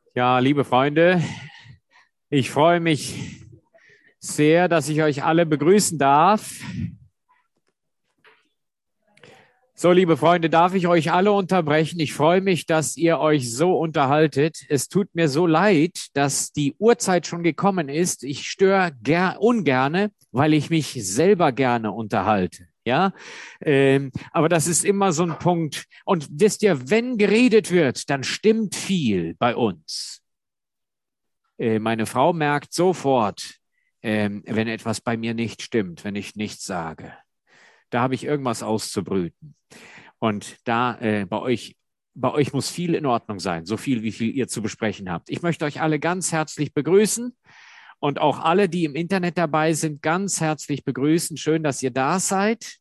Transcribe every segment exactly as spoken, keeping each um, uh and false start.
Ja, liebe Freunde, ich freue mich sehr, dass ich euch alle begrüßen darf. So, liebe Freunde, darf ich euch alle unterbrechen? Ich freue mich, dass ihr euch so unterhaltet. Es tut mir so leid, dass die Uhrzeit schon gekommen ist. Ich störe ger ungerne, weil ich mich selber gerne unterhalte. Ja, ähm, aber das ist immer so ein Punkt. Und wisst ihr, wenn geredet wird, dann stimmt viel bei uns. Äh, meine Frau merkt sofort, ähm, wenn etwas bei mir nicht stimmt, wenn ich nichts sage. Da habe ich irgendwas auszubrüten. Und da äh, bei euch, bei euch muss viel in Ordnung sein, so viel, wie viel ihr zu besprechen habt. Ich möchte euch alle ganz herzlich begrüßen und auch alle, die im Internet dabei sind, ganz herzlich begrüßen. Schön, dass ihr da seid.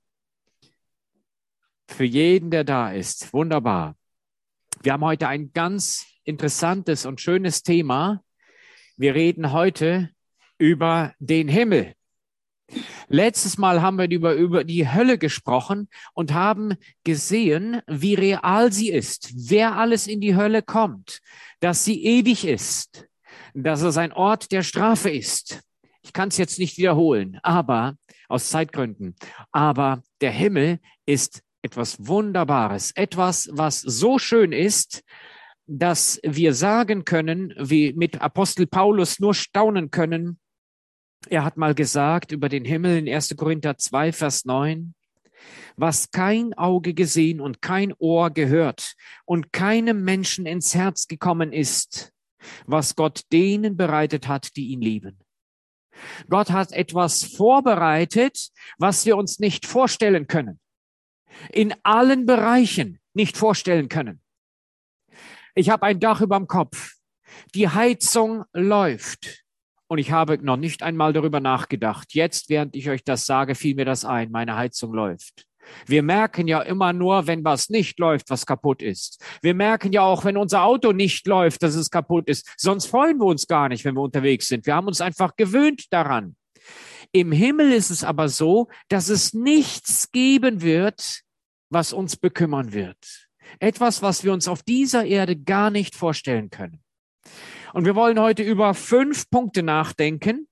Für jeden, der da ist. Wunderbar. Wir haben heute ein ganz interessantes und schönes Thema. Wir reden heute über den Himmel. Letztes Mal haben wir über, über die Hölle gesprochen und haben gesehen, wie real sie ist, wer alles in die Hölle kommt, dass sie ewig ist, dass es ein Ort der Strafe ist. Ich kann es jetzt nicht wiederholen, aber aus Zeitgründen, aber der Himmel ist etwas Wunderbares, etwas, was so schön ist, dass wir sagen können, wie mit Apostel Paulus nur staunen können. Er hat mal gesagt über den Himmel in erster Korinther zwei, Vers neun, was kein Auge gesehen und kein Ohr gehört und keinem Menschen ins Herz gekommen ist, was Gott denen bereitet hat, die ihn lieben. Gott hat etwas vorbereitet, was wir uns nicht vorstellen können. In allen Bereichen nicht vorstellen können. Ich habe ein Dach über dem Kopf. Die Heizung läuft. Und ich habe noch nicht einmal darüber nachgedacht. Jetzt, während ich euch das sage, fiel mir das ein. Meine Heizung läuft. Wir merken ja immer nur, wenn was nicht läuft, was kaputt ist. Wir merken ja auch, wenn unser Auto nicht läuft, dass es kaputt ist. Sonst freuen wir uns gar nicht, wenn wir unterwegs sind. Wir haben uns einfach gewöhnt daran. Im Himmel ist es aber so, dass es nichts geben wird, was uns bekümmern wird. Etwas, was wir uns auf dieser Erde gar nicht vorstellen können. Und wir wollen heute über fünf Punkte nachdenken.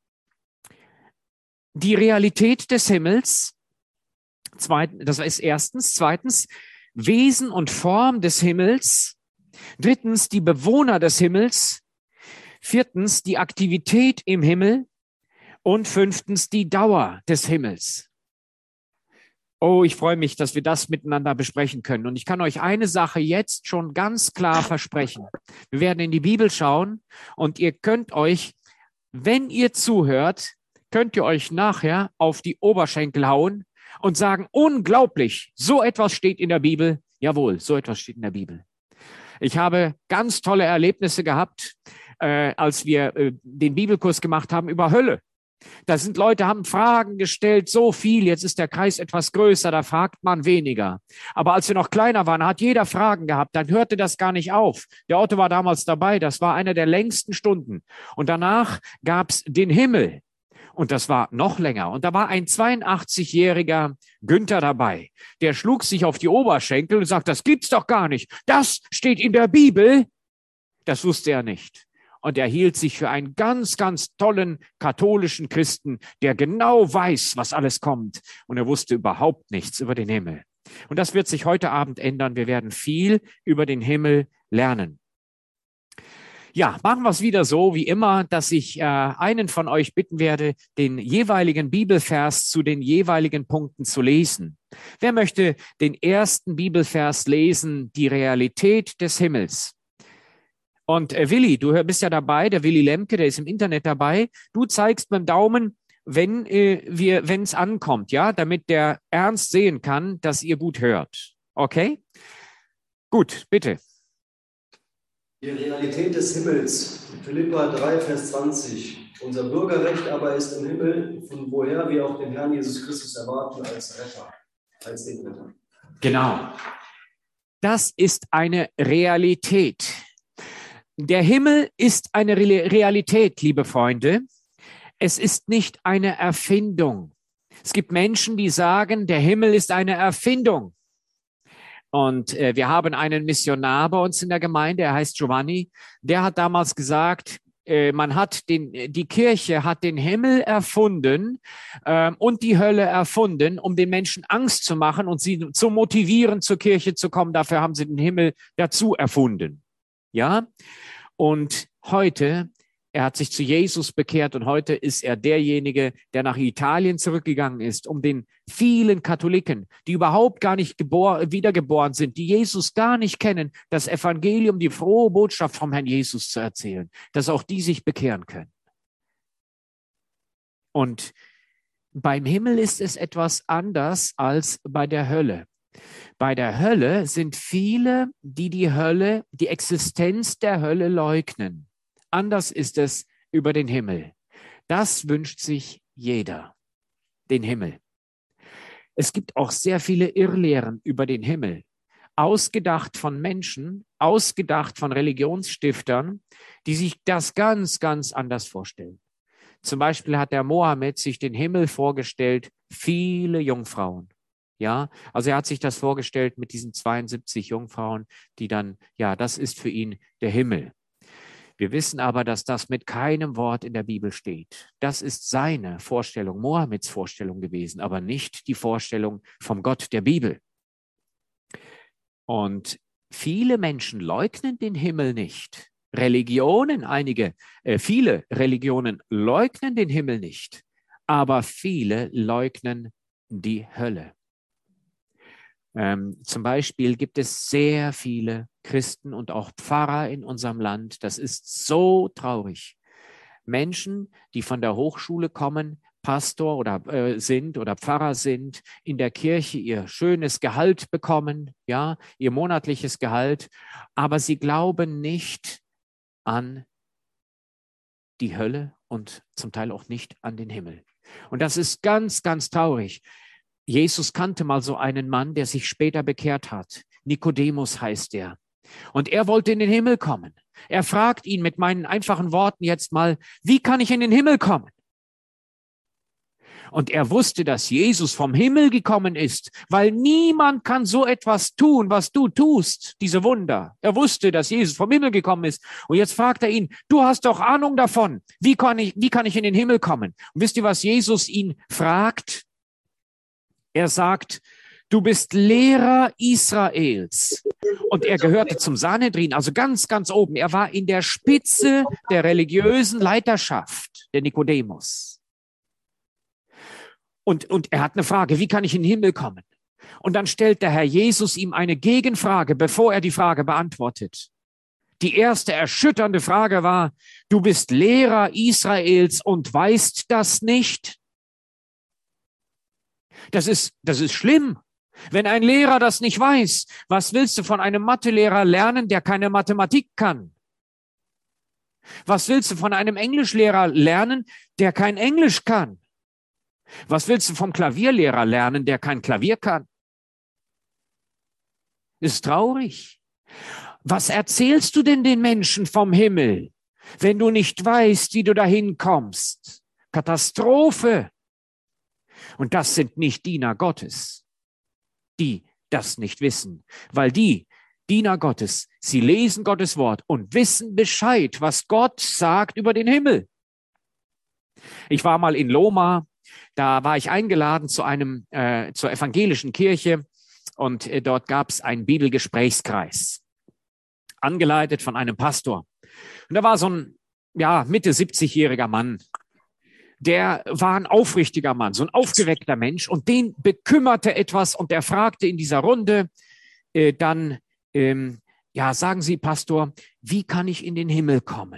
Die Realität des Himmels, zweitens, das ist erstens. Zweitens, Wesen und Form des Himmels. Drittens, die Bewohner des Himmels. Viertens, die Aktivität im Himmel. Und fünftens, die Dauer des Himmels. Oh, ich freue mich, dass wir das miteinander besprechen können. Und ich kann euch eine Sache jetzt schon ganz klar versprechen. Wir werden in die Bibel schauen und ihr könnt euch, wenn ihr zuhört, könnt ihr euch nachher auf die Oberschenkel hauen und sagen, unglaublich, so etwas steht in der Bibel. Jawohl, so etwas steht in der Bibel. Ich habe ganz tolle Erlebnisse gehabt, äh, als wir äh, den Bibelkurs gemacht haben über Hölle. Da sind Leute, haben Fragen gestellt, so viel, jetzt ist der Kreis etwas größer, da fragt man weniger. Aber als wir noch kleiner waren, hat jeder Fragen gehabt, dann hörte das gar nicht auf. Der Otto war damals dabei, das war eine der längsten Stunden. Und danach gab's den Himmel und das war noch länger. Und da war ein zweiundachtzigjähriger Günther dabei, der schlug sich auf die Oberschenkel und sagt, das gibt's doch gar nicht. Das steht in der Bibel. Das wusste er nicht. Und er hielt sich für einen ganz, ganz tollen katholischen Christen, der genau weiß, was alles kommt. Und er wusste überhaupt nichts über den Himmel. Und das wird sich heute Abend ändern. Wir werden viel über den Himmel lernen. Ja, machen wir es wieder so, wie immer, dass ich äh, einen von euch bitten werde, den jeweiligen Bibelvers zu den jeweiligen Punkten zu lesen. Wer möchte den ersten Bibelvers lesen, die Realität des Himmels? Und äh, Willi, du bist ja dabei, der Willi Lemke, der ist im Internet dabei. Du zeigst mit dem Daumen, wenn äh, wir, wenn es ankommt, ja, damit der Ernst sehen kann, dass ihr gut hört. Okay? Gut, bitte. Die Realität des Himmels, Philipper drei, Vers zwanzig. Unser Bürgerrecht aber ist im Himmel, von woher wir auch den Herrn Jesus Christus erwarten als Retter, als den Retter. Genau. Das ist eine Realität. Der Himmel ist eine Realität, liebe Freunde. Es ist nicht eine Erfindung. Es gibt Menschen, die sagen, der Himmel ist eine Erfindung. Und äh, wir haben einen Missionar bei uns in der Gemeinde, er heißt Giovanni. Der hat damals gesagt, äh, man hat den, die Kirche hat den Himmel erfunden äh, und die Hölle erfunden, um den Menschen Angst zu machen und sie zu motivieren, zur Kirche zu kommen. Dafür haben sie den Himmel dazu erfunden. Ja, und heute, er hat sich zu Jesus bekehrt und heute ist er derjenige, der nach Italien zurückgegangen ist, um den vielen Katholiken, die überhaupt gar nicht gebor- wiedergeboren sind, die Jesus gar nicht kennen, das Evangelium, die frohe Botschaft vom Herrn Jesus zu erzählen, dass auch die sich bekehren können. Und beim Himmel ist es etwas anders als bei der Hölle. Bei der Hölle sind viele, die die Hölle, die Existenz der Hölle leugnen. Anders ist es über den Himmel. Das wünscht sich jeder, den Himmel. Es gibt auch sehr viele Irrlehren über den Himmel, ausgedacht von Menschen, ausgedacht von Religionsstiftern, die sich das ganz, ganz anders vorstellen. Zum Beispiel hat der Mohammed sich den Himmel vorgestellt, viele Jungfrauen. Ja, also er hat sich das vorgestellt mit diesen zweiundsiebzig Jungfrauen, die dann, ja, das ist für ihn der Himmel. Wir wissen aber, dass das mit keinem Wort in der Bibel steht. Das ist seine Vorstellung, Mohammeds Vorstellung gewesen, aber nicht die Vorstellung vom Gott der Bibel. Und viele Menschen leugnen den Himmel nicht. Religionen, einige, äh, viele Religionen leugnen den Himmel nicht, aber viele leugnen die Hölle. Ähm, zum Beispiel gibt es sehr viele Christen und auch Pfarrer in unserem Land. Das ist so traurig. Menschen, die von der Hochschule kommen, Pastor oder äh, sind oder Pfarrer sind, in der Kirche ihr schönes Gehalt bekommen, ja, ihr monatliches Gehalt, aber sie glauben nicht an die Hölle und zum Teil auch nicht an den Himmel. Und das ist ganz, ganz traurig. Jesus kannte mal so einen Mann, der sich später bekehrt hat. Nikodemus heißt er. Und er wollte in den Himmel kommen. Er fragt ihn mit meinen einfachen Worten jetzt mal, wie kann ich in den Himmel kommen? Und er wusste, dass Jesus vom Himmel gekommen ist, weil niemand kann so etwas tun, was du tust, diese Wunder. Er wusste, dass Jesus vom Himmel gekommen ist. Und jetzt fragt er ihn, du hast doch Ahnung davon. Wie kann ich, wie kann ich in den Himmel kommen? Und wisst ihr, was Jesus ihn fragt? Er sagt, du bist Lehrer Israels. Und er gehörte zum Sanhedrin, also ganz, ganz oben. Er war in der Spitze der religiösen Leiterschaft, der Nikodemus. Und, und er hat eine Frage, wie kann ich in den Himmel kommen? Und dann stellt der Herr Jesus ihm eine Gegenfrage, bevor er die Frage beantwortet. Die erste erschütternde Frage war, du bist Lehrer Israels und weißt das nicht? Das ist, das ist schlimm. Wenn ein Lehrer das nicht weiß, was willst du von einem Mathelehrer lernen, der keine Mathematik kann? Was willst du von einem Englischlehrer lernen, der kein Englisch kann? Was willst du vom Klavierlehrer lernen, der kein Klavier kann? Ist traurig. Was erzählst du denn den Menschen vom Himmel, wenn du nicht weißt, wie du dahin kommst? Katastrophe. Und das sind nicht Diener Gottes, die das nicht wissen, weil die Diener Gottes, sie lesen Gottes Wort und wissen Bescheid, was Gott sagt über den Himmel. Ich war mal in Loma, da war ich eingeladen zu einem, äh, zur evangelischen Kirche und äh, dort gab es einen Bibelgesprächskreis, angeleitet von einem Pastor. Und da war so ein, ja, Mitte siebzigjähriger Mann. Der war ein aufrichtiger Mann, so ein aufgeweckter Mensch und den bekümmerte etwas und der fragte in dieser Runde äh, dann, ähm, ja, sagen Sie, Pastor, wie kann ich in den Himmel kommen?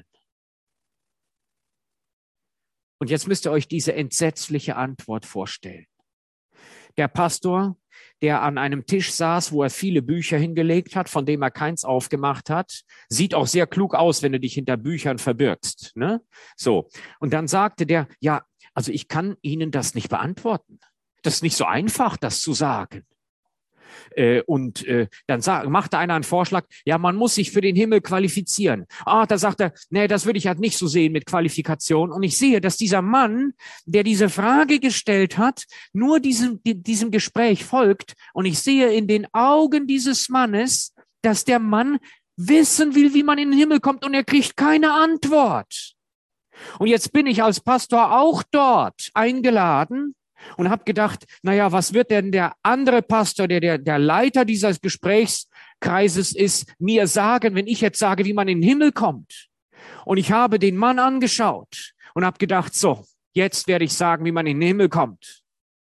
Und jetzt müsst ihr euch diese entsetzliche Antwort vorstellen. Der Pastor, der an einem Tisch saß, wo er viele Bücher hingelegt hat, von dem er keins aufgemacht hat, sieht auch sehr klug aus, wenn du dich hinter Büchern verbirgst, ne? So. Und dann sagte der, ja, also ich kann Ihnen das nicht beantworten. Das ist nicht so einfach, das zu sagen. Äh, und äh, dann sag, machte einer einen Vorschlag, ja, man muss sich für den Himmel qualifizieren. Ah, da sagt er, nee, das würde ich halt nicht so sehen mit Qualifikation. Und ich sehe, dass dieser Mann, der diese Frage gestellt hat, nur diesem, diesem Gespräch folgt. Und ich sehe in den Augen dieses Mannes, dass der Mann wissen will, wie man in den Himmel kommt, und er kriegt keine Antwort. Und jetzt bin ich als Pastor auch dort eingeladen und habe gedacht, naja, was wird denn der andere Pastor, der, der der Leiter dieses Gesprächskreises ist, mir sagen, wenn ich jetzt sage, wie man in den Himmel kommt? Und ich habe den Mann angeschaut und habe gedacht, so, jetzt werde ich sagen, wie man in den Himmel kommt.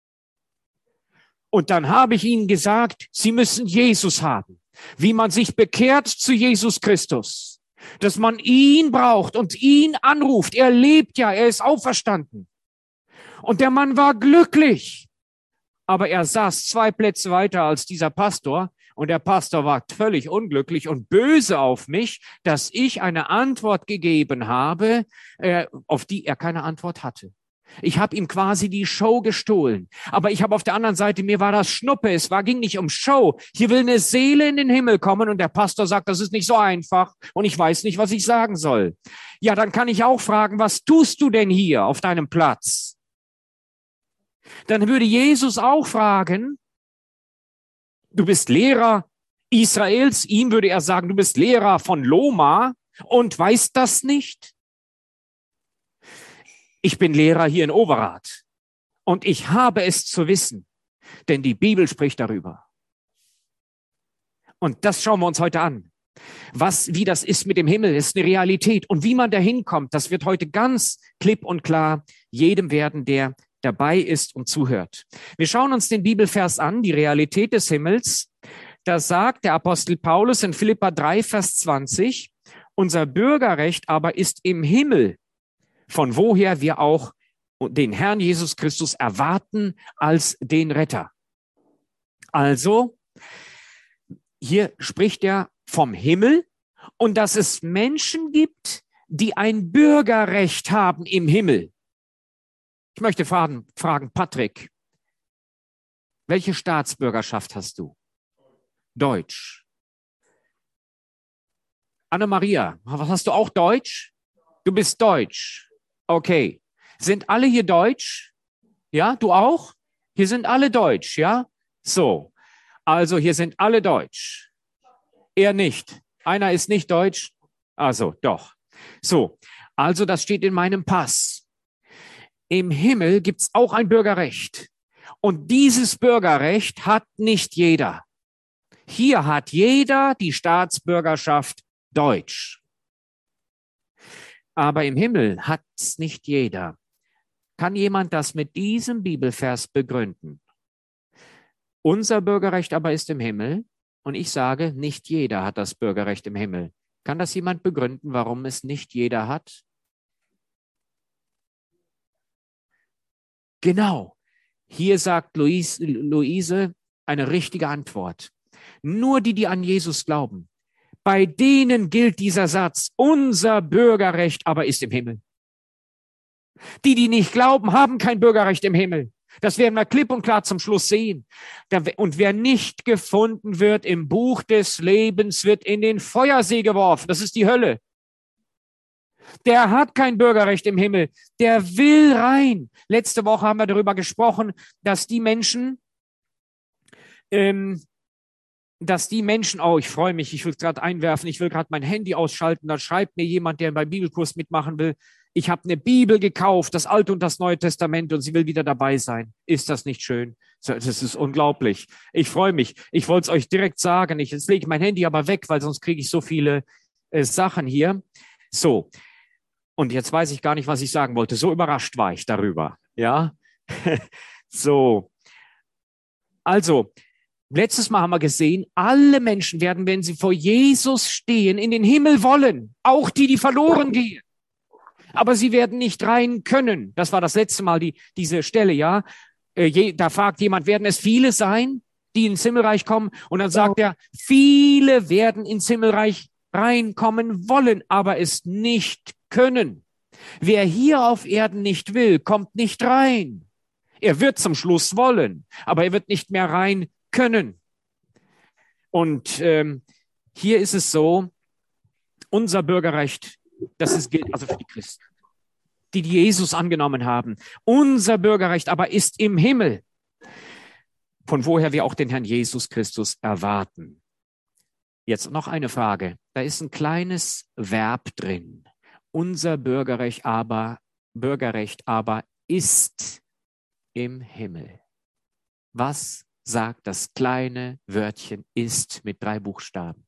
Und dann habe ich ihnen gesagt, sie müssen Jesus haben, wie man sich bekehrt zu Jesus Christus, dass man ihn braucht und ihn anruft. Er lebt ja, er ist auferstanden. Und der Mann war glücklich, aber er saß zwei Plätze weiter als dieser Pastor, und der Pastor war völlig unglücklich und böse auf mich, dass ich eine Antwort gegeben habe, äh, auf die er keine Antwort hatte. Ich habe ihm quasi die Show gestohlen. Aber ich habe auf der anderen Seite, mir war das Schnuppe, es war, ging nicht um Show. Hier will eine Seele in den Himmel kommen, und der Pastor sagt, das ist nicht so einfach und ich weiß nicht, was ich sagen soll. Ja, dann kann ich auch fragen, was tust du denn hier auf deinem Platz? Dann würde Jesus auch fragen, du bist Lehrer Israels, ihm würde er sagen, du bist Lehrer von Loma und weißt das nicht? Ich bin Lehrer hier in Overath und ich habe es zu wissen, denn die Bibel spricht darüber. Und das schauen wir uns heute an. Was, wie das ist mit dem Himmel, ist eine Realität. Und wie man dahin kommt, das wird heute ganz klipp und klar jedem werden, der dabei ist und zuhört. Wir schauen uns den Bibelvers an, die Realität des Himmels. Da sagt der Apostel Paulus in Philipper drei, Vers zwanzig, unser Bürgerrecht aber ist im Himmel, von woher wir auch den Herrn Jesus Christus erwarten als den Retter. Also, hier spricht er vom Himmel und dass es Menschen gibt, die ein Bürgerrecht haben im Himmel. Ich möchte fragen, fragen, Patrick, welche Staatsbürgerschaft hast du? Deutsch. Anna-Maria, hast du auch Deutsch? Du bist Deutsch. Okay. Sind alle hier Deutsch? Ja, du auch? Hier sind alle Deutsch, ja? So. Also hier sind alle Deutsch. Er nicht. Einer ist nicht Deutsch. Also doch. So. Also das steht in meinem Pass. Im Himmel gibt es auch ein Bürgerrecht. Und dieses Bürgerrecht hat nicht jeder. Hier hat jeder die Staatsbürgerschaft Deutsch. Aber im Himmel hat es nicht jeder. Kann jemand das mit diesem Bibelvers begründen? Unser Bürgerrecht aber ist im Himmel. Und ich sage, nicht jeder hat das Bürgerrecht im Himmel. Kann das jemand begründen, warum es nicht jeder hat? Genau. Hier sagt Luise, Luise eine richtige Antwort. Nur die, die an Jesus glauben, bei denen gilt dieser Satz, unser Bürgerrecht aber ist im Himmel. Die, die nicht glauben, haben kein Bürgerrecht im Himmel. Das werden wir klipp und klar zum Schluss sehen. Und wer nicht gefunden wird im Buch des Lebens, wird in den Feuersee geworfen. Das ist die Hölle. Der hat kein Bürgerrecht im Himmel. Der will rein. Letzte Woche haben wir darüber gesprochen, dass die Menschen, ähm, dass die Menschen, oh, ich freue mich, ich will es gerade einwerfen, ich will gerade mein Handy ausschalten, da schreibt mir jemand, der beim Bibelkurs mitmachen will, ich habe eine Bibel gekauft, das Alte und das Neue Testament, und sie will wieder dabei sein. Ist das nicht schön? Das ist unglaublich. Ich freue mich. Ich wollte es euch direkt sagen. Ich, jetzt lege ich mein Handy aber weg, weil sonst kriege ich so viele äh, Sachen hier. So. Und jetzt weiß ich gar nicht, was ich sagen wollte. So überrascht war ich darüber. Ja. So. Also, letztes Mal haben wir gesehen, alle Menschen werden, wenn sie vor Jesus stehen, in den Himmel wollen. Auch die, die verloren gehen. Aber sie werden nicht rein können. Das war das letzte Mal, die, diese Stelle, ja. Äh, je, da fragt jemand, werden es viele sein, die ins Himmelreich kommen? Und dann sagt er, viele werden ins Himmelreich reinkommen wollen, aber es nicht können. Wer hier auf Erden nicht will, kommt nicht rein. Er wird zum Schluss wollen, aber er wird nicht mehr rein können. Und ähm, hier ist es so, unser Bürgerrecht, das ist, gilt also für die Christen, die, die Jesus angenommen haben. Unser Bürgerrecht aber ist im Himmel, von woher wir auch den Herrn Jesus Christus erwarten. Jetzt noch eine Frage. Da ist ein kleines Verb drin. Unser Bürgerrecht aber, Bürgerrecht aber ist im Himmel. Was sagt das kleine Wörtchen ist mit drei Buchstaben?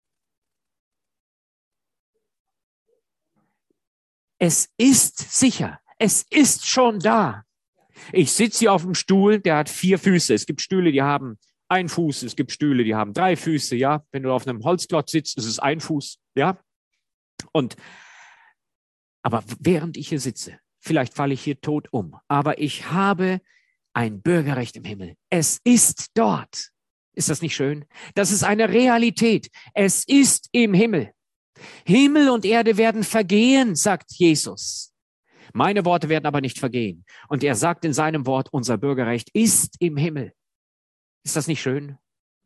Es ist sicher. Es ist schon da. Ich sitze hier auf dem Stuhl, der hat vier Füße. Es gibt Stühle, die haben einen Fuß. Es gibt Stühle, die haben drei Füße. Ja, wenn du auf einem Holzklotz sitzt, ist es ein Fuß. Ja, und aber während ich hier sitze, vielleicht falle ich hier tot um, aber ich habe ein Bürgerrecht im Himmel. Es ist dort. Ist das nicht schön? Das ist eine Realität. Es ist im Himmel. Himmel und Erde werden vergehen, sagt Jesus. Meine Worte werden aber nicht vergehen. Und er sagt in seinem Wort, unser Bürgerrecht ist im Himmel. Ist das nicht schön?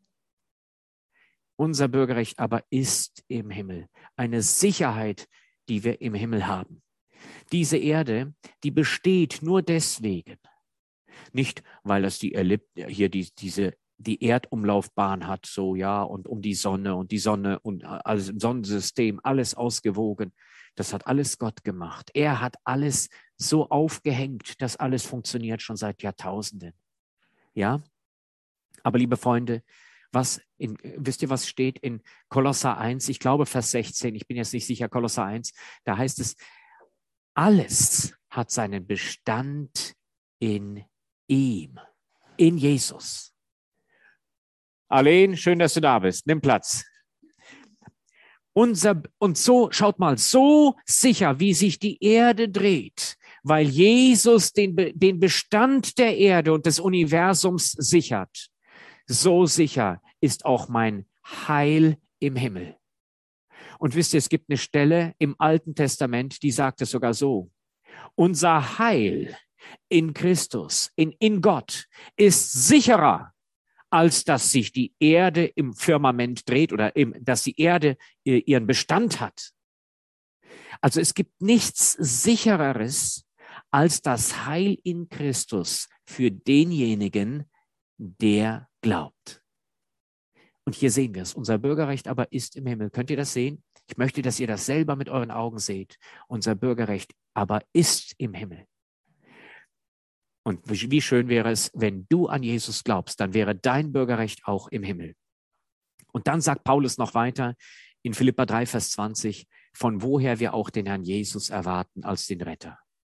Unser Bürgerrecht aber ist im Himmel. Eine Sicherheit, die wir im Himmel haben. Diese Erde, die besteht nur deswegen. Nicht, weil es die hier die, diese die Erdumlaufbahn hat, so ja, und um die Sonne und die Sonne und alles im Sonnensystem, alles ausgewogen. Das hat alles Gott gemacht. Er hat alles so aufgehängt, dass alles funktioniert schon seit Jahrtausenden. Ja, aber liebe Freunde, was in, wisst ihr, was steht in Kolosser eins? Ich glaube Vers sechzehn, ich bin jetzt nicht sicher, Kolosser eins, da heißt es, alles hat seinen Bestand in ihm, in Jesus. Arlene, schön, dass du da bist. Nimm Platz. Unser, und so, schaut mal, so sicher, wie sich die Erde dreht, weil Jesus den, den Bestand der Erde und des Universums sichert, so sicher ist auch mein Heil im Himmel. Und wisst ihr, es gibt eine Stelle im Alten Testament, die sagt es sogar so. Unser Heil in Christus, in, in Gott, ist sicherer, als dass sich die Erde im Firmament dreht oder im, dass die Erde ihren Bestand hat. Also es gibt nichts Sichereres als das Heil in Christus für denjenigen, der glaubt. Und hier sehen wir es. Unser Bürgerrecht aber ist im Himmel. Könnt ihr das sehen? Ich möchte, dass ihr das selber mit euren Augen seht. Unser Bürgerrecht aber ist im Himmel. Und wie schön wäre es, wenn du an Jesus glaubst, dann wäre dein Bürgerrecht auch im Himmel. Und dann sagt Paulus noch weiter in Philipper drei, Vers zwanzig, von woher wir auch den Herrn Jesus erwarten als den Retter.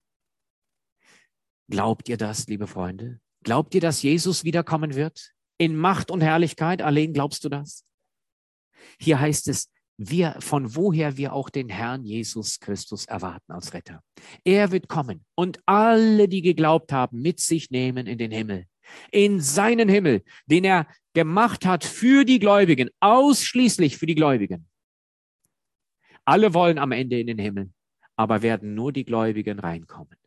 Glaubt ihr das, liebe Freunde? Glaubt ihr, dass Jesus wiederkommen wird? In Macht und Herrlichkeit? Allein glaubst du das? Hier heißt es, wir, von woher wir auch den Herrn Jesus Christus erwarten als Retter. Er wird kommen und alle, die geglaubt haben, mit sich nehmen in den Himmel. In seinen Himmel, den er gemacht hat für die Gläubigen, ausschließlich für die Gläubigen. Alle wollen am Ende in den Himmel, aber werden nur die Gläubigen reinkommen.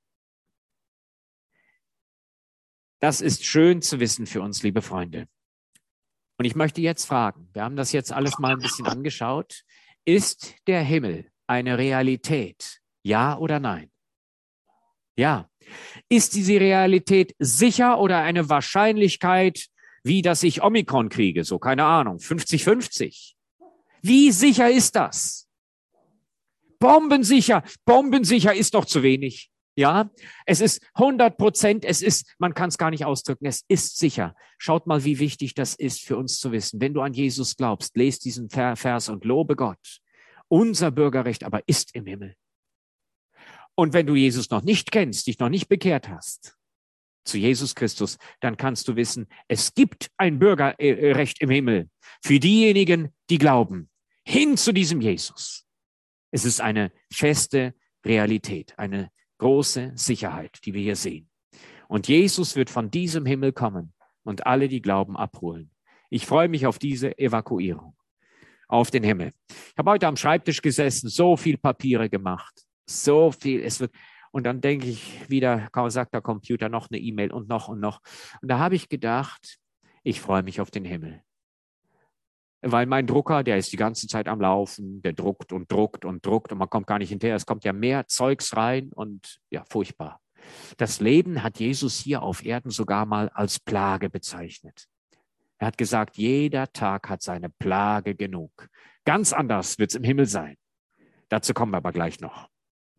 Das ist schön zu wissen für uns, liebe Freunde. Und ich möchte jetzt fragen, wir haben das jetzt alles mal ein bisschen angeschaut, ist der Himmel eine Realität? Ja oder nein? Ja. Ist diese Realität sicher oder eine Wahrscheinlichkeit, wie dass ich Omikron kriege? So, keine Ahnung, fünfzig fünfzig. Wie sicher ist das? Bombensicher, bombensicher ist doch zu wenig. Ja, es ist hundert Prozent, es ist, man kann es gar nicht ausdrücken, es ist sicher. Schaut mal, wie wichtig das ist für uns zu wissen. Wenn du an Jesus glaubst, lest diesen Vers und lobe Gott. Unser Bürgerrecht aber ist im Himmel. Und wenn du Jesus noch nicht kennst, dich noch nicht bekehrt hast zu Jesus Christus, dann kannst du wissen, es gibt ein Bürgerrecht im Himmel für diejenigen, die glauben, hin zu diesem Jesus. Es ist eine feste Realität, eine große Sicherheit, die wir hier sehen. Und Jesus wird von diesem Himmel kommen und alle, die glauben, abholen. Ich freue mich auf diese Evakuierung, auf den Himmel. Ich habe heute am Schreibtisch gesessen, so viel Papiere gemacht, so viel. Es wird, und dann denke ich wieder, sagt der Computer, noch eine E-Mail und noch und noch. Und da habe ich gedacht, ich freue mich auf den Himmel. Weil mein Drucker, der ist die ganze Zeit am Laufen, der druckt und druckt und druckt und man kommt gar nicht hinterher. Es kommt ja mehr Zeugs rein und ja, furchtbar. Das Leben hat Jesus hier auf Erden sogar mal als Plage bezeichnet. Er hat gesagt, jeder Tag hat seine Plage genug. Ganz anders wird es im Himmel sein. Dazu kommen wir aber gleich noch.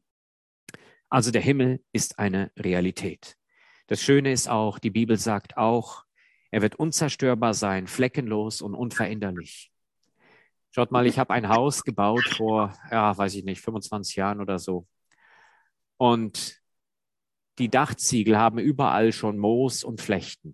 Also der Himmel ist eine Realität. Das Schöne ist auch, die Bibel sagt auch, er wird unzerstörbar sein, fleckenlos und unveränderlich. Schaut mal, ich habe ein Haus gebaut vor, ja, weiß ich nicht, fünfundzwanzig Jahren oder so. Und die Dachziegel haben überall schon Moos und Flechten.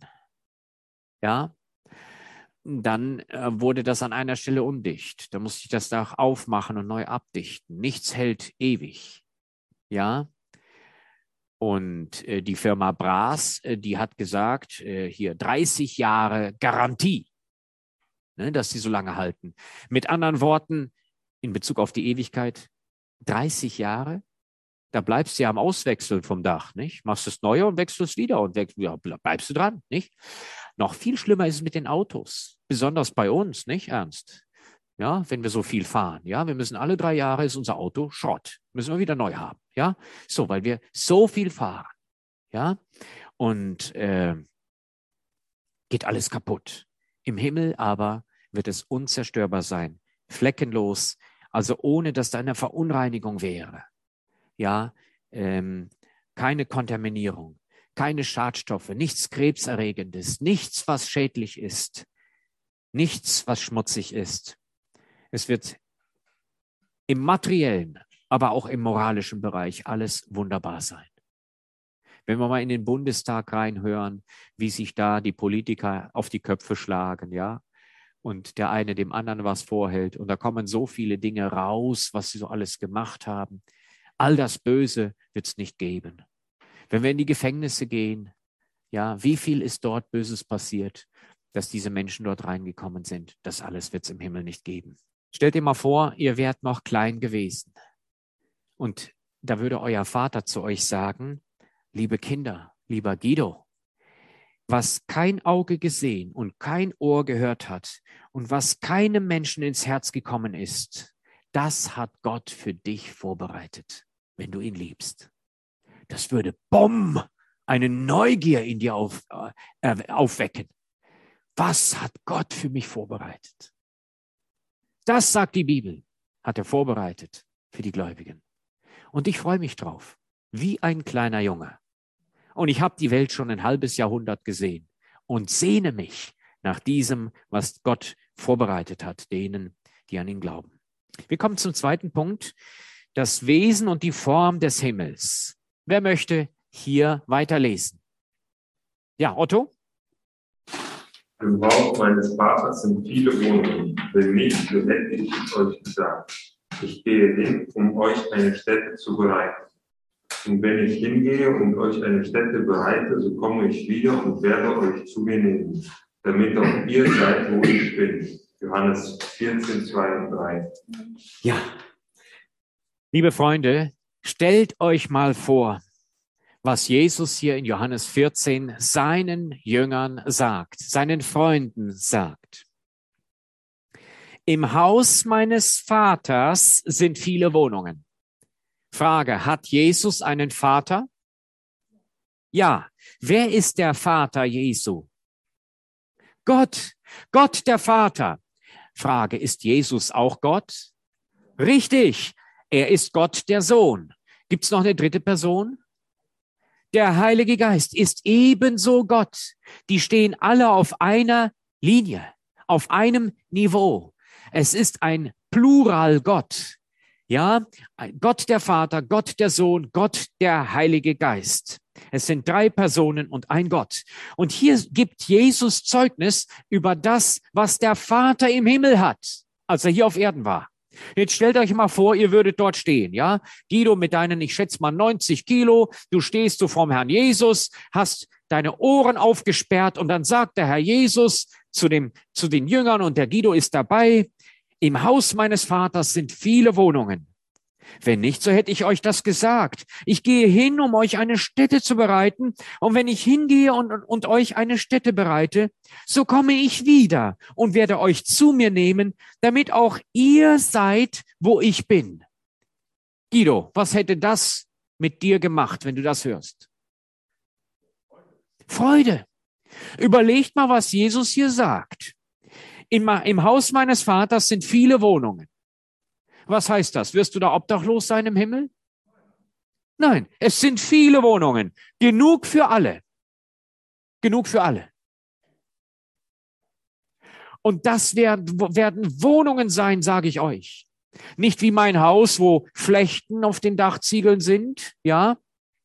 Ja, dann äh, wurde das an einer Stelle undicht. Da musste ich das Dach aufmachen und neu abdichten. Nichts hält ewig. Ja. Und äh, die Firma Braas, äh, die hat gesagt, äh, hier dreißig Jahre Garantie, ne, dass sie so lange halten. Mit anderen Worten, in Bezug auf die Ewigkeit, dreißig Jahre, da bleibst du ja am Auswechseln vom Dach, nicht? Machst das Neue und wechselst wieder und wechselst, ja, bleibst du dran, nicht? Noch viel schlimmer ist es mit den Autos, besonders bei uns, nicht, Ernst? Ja, wenn wir so viel fahren, ja, wir müssen alle drei Jahre ist unser Auto Schrott, müssen wir wieder neu haben, ja, so, weil wir so viel fahren, ja, und äh, geht alles kaputt. Im Himmel aber wird es unzerstörbar sein, fleckenlos, also ohne, dass da eine Verunreinigung wäre, ja, ähm, keine Kontaminierung, keine Schadstoffe, nichts Krebserregendes, nichts, was schädlich ist, nichts, was schmutzig ist. Es wird im materiellen, aber auch im moralischen Bereich alles wunderbar sein. Wenn wir mal in den Bundestag reinhören, wie sich da die Politiker auf die Köpfe schlagen, ja, und der eine dem anderen was vorhält und da kommen so viele Dinge raus, was sie so alles gemacht haben. All das Böse wird es nicht geben. Wenn wir in die Gefängnisse gehen, ja, wie viel ist dort Böses passiert, dass diese Menschen dort reingekommen sind? Das alles wird es im Himmel nicht geben. Stellt dir mal vor, ihr wärt noch klein gewesen. Und da würde euer Vater zu euch sagen, liebe Kinder, lieber Guido, was kein Auge gesehen und kein Ohr gehört hat und was keinem Menschen ins Herz gekommen ist, das hat Gott für dich vorbereitet, wenn du ihn liebst. Das würde, bumm, eine Neugier in dir auf, äh, aufwecken. Was hat Gott für mich vorbereitet? Das, sagt die Bibel, hat er vorbereitet für die Gläubigen. Und ich freue mich drauf, wie ein kleiner Junge. Und ich habe die Welt schon ein halbes Jahrhundert gesehen und sehne mich nach diesem, was Gott vorbereitet hat, denen, die an ihn glauben. Wir kommen zum zweiten Punkt, das Wesen und die Form des Himmels. Wer möchte hier weiterlesen? Ja, Otto? Im Haus meines Vaters sind viele Wohnungen. Wenn nicht, so hätte ich es euch gesagt. Ich gehe hin, um euch eine Stätte zu bereiten. Und wenn ich hingehe und euch eine Stätte bereite, so komme ich wieder und werde euch zu mir nehmen, damit auch ihr seid, wo ich bin. Johannes vierzehn, zwei und drei. Ja, liebe Freunde, stellt euch mal vor, was Jesus hier in Johannes vierzehn seinen Jüngern sagt, seinen Freunden sagt. Im Haus meines Vaters sind viele Wohnungen. Frage, hat Jesus einen Vater? Ja. Wer ist der Vater Jesu? Gott. Gott der Vater. Frage, ist Jesus auch Gott? Richtig. Er ist Gott der Sohn. Gibt es noch eine dritte Person? Der Heilige Geist ist ebenso Gott. Die stehen alle auf einer Linie, auf einem Niveau. Es ist ein Plural-Gott. Ja, Gott der Vater, Gott der Sohn, Gott der Heilige Geist. Es sind drei Personen und ein Gott. Und hier gibt Jesus Zeugnis über das, was der Vater im Himmel hat, als er hier auf Erden war. Jetzt stellt euch mal vor, ihr würdet dort stehen, ja? Guido mit deinen, ich schätze mal neunzig Kilo, du stehst du vorm Herrn Jesus, hast deine Ohren aufgesperrt und dann sagt der Herr Jesus zu dem, zu den Jüngern und der Guido ist dabei, im Haus meines Vaters sind viele Wohnungen. Wenn nicht, so hätte ich euch das gesagt. Ich gehe hin, um euch eine Stätte zu bereiten. Und wenn ich hingehe und, und, und euch eine Stätte bereite, so komme ich wieder und werde euch zu mir nehmen, damit auch ihr seid, wo ich bin. Guido, was hätte das mit dir gemacht, wenn du das hörst? Freude. Überlegt mal, was Jesus hier sagt. Im, im Haus meines Vaters sind viele Wohnungen. Was heißt das? Wirst du da obdachlos sein im Himmel? Nein, es sind viele Wohnungen. Genug für alle. Genug für alle. Und das werden, werden Wohnungen sein, sage ich euch. Nicht wie mein Haus, wo Flechten auf den Dachziegeln sind, ja.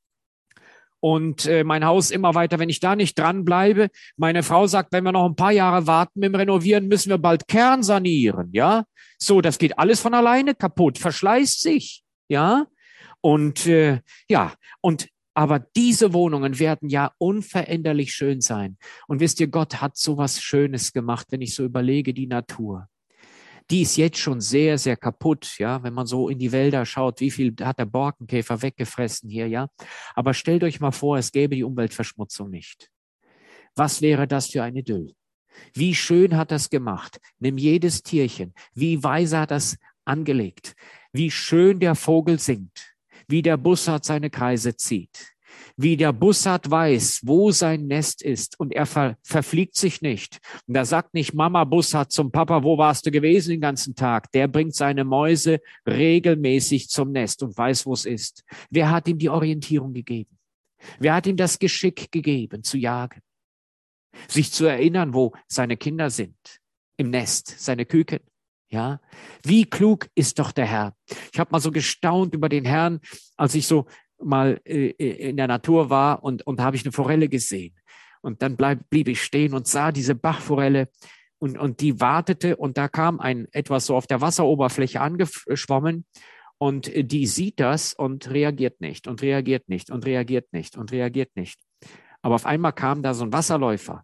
Und äh, mein Haus immer weiter, wenn ich da nicht dranbleibe. Meine Frau sagt, wenn wir noch ein paar Jahre warten mit dem Renovieren, müssen wir bald Kern sanieren, ja. So, das geht alles von alleine kaputt, verschleißt sich, ja. Und äh, ja, und aber diese Wohnungen werden ja unveränderlich schön sein. Und wisst ihr, Gott hat so was Schönes gemacht, wenn ich so überlege, die Natur. Die ist jetzt schon sehr, sehr kaputt, ja, wenn man so in die Wälder schaut, wie viel hat der Borkenkäfer weggefressen hier, ja. Aber stellt euch mal vor, es gäbe die Umweltverschmutzung nicht. Was wäre das für ein Idyll? Wie schön hat das gemacht? Nimm jedes Tierchen, wie weise hat das angelegt, wie schön der Vogel singt, wie der Bussard seine Kreise zieht, wie der Bussard weiß, wo sein Nest ist und er ver verfliegt sich nicht. Und da sagt nicht Mama Bussard zum Papa, wo warst du gewesen den ganzen Tag? Der bringt seine Mäuse regelmäßig zum Nest und weiß, wo es ist. Wer hat ihm die Orientierung gegeben? Wer hat ihm das Geschick gegeben, zu jagen? Sich zu erinnern, wo seine Kinder sind, im Nest, seine Küken. Ja, wie klug ist doch der Herr. Ich habe mal so gestaunt über den Herrn, als ich so mal äh, in der Natur war und, und habe ich eine Forelle gesehen. Und dann bleib, blieb ich stehen und sah diese Bachforelle und, und die wartete und da kam ein etwas so auf der Wasseroberfläche angeschwommen und die sieht das und reagiert nicht und reagiert nicht und reagiert nicht und reagiert nicht. Aber auf einmal kam da so ein Wasserläufer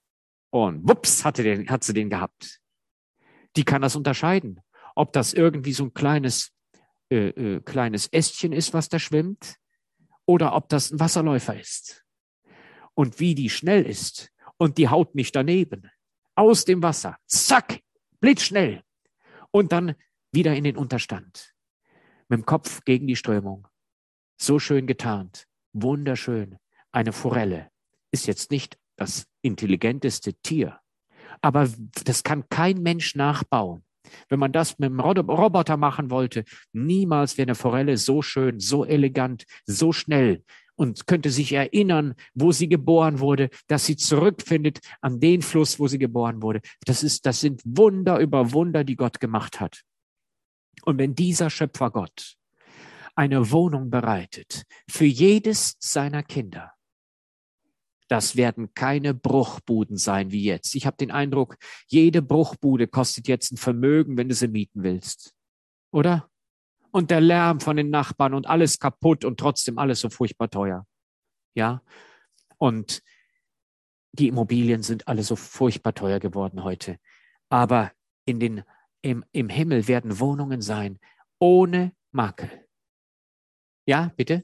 und wups, hatte den, hat sie den gehabt. Die kann das unterscheiden, ob das irgendwie so ein kleines, äh, äh, kleines Ästchen ist, was da schwimmt, oder ob das ein Wasserläufer ist. Und wie die schnell ist und die haut mich daneben, aus dem Wasser, zack, blitzschnell und dann wieder in den Unterstand, mit dem Kopf gegen die Strömung. So schön getarnt, wunderschön. Eine Forelle ist jetzt nicht das intelligenteste Tier, aber das kann kein Mensch nachbauen. Wenn man das mit einem Roboter machen wollte, niemals wäre eine Forelle so schön, so elegant, so schnell und könnte sich erinnern, wo sie geboren wurde, dass sie zurückfindet an den Fluss, wo sie geboren wurde. Das ist, das sind Wunder über Wunder, die Gott gemacht hat. Und wenn dieser Schöpfer Gott eine Wohnung bereitet für jedes seiner Kinder, das werden keine Bruchbuden sein wie jetzt. Ich habe den Eindruck, jede Bruchbude kostet jetzt ein Vermögen, wenn du sie mieten willst. Oder? Und der Lärm von den Nachbarn und alles kaputt und trotzdem alles so furchtbar teuer. Ja? Und die Immobilien sind alle so furchtbar teuer geworden heute. Aber in den, im, im Himmel werden Wohnungen sein, ohne Makel. Ja, bitte?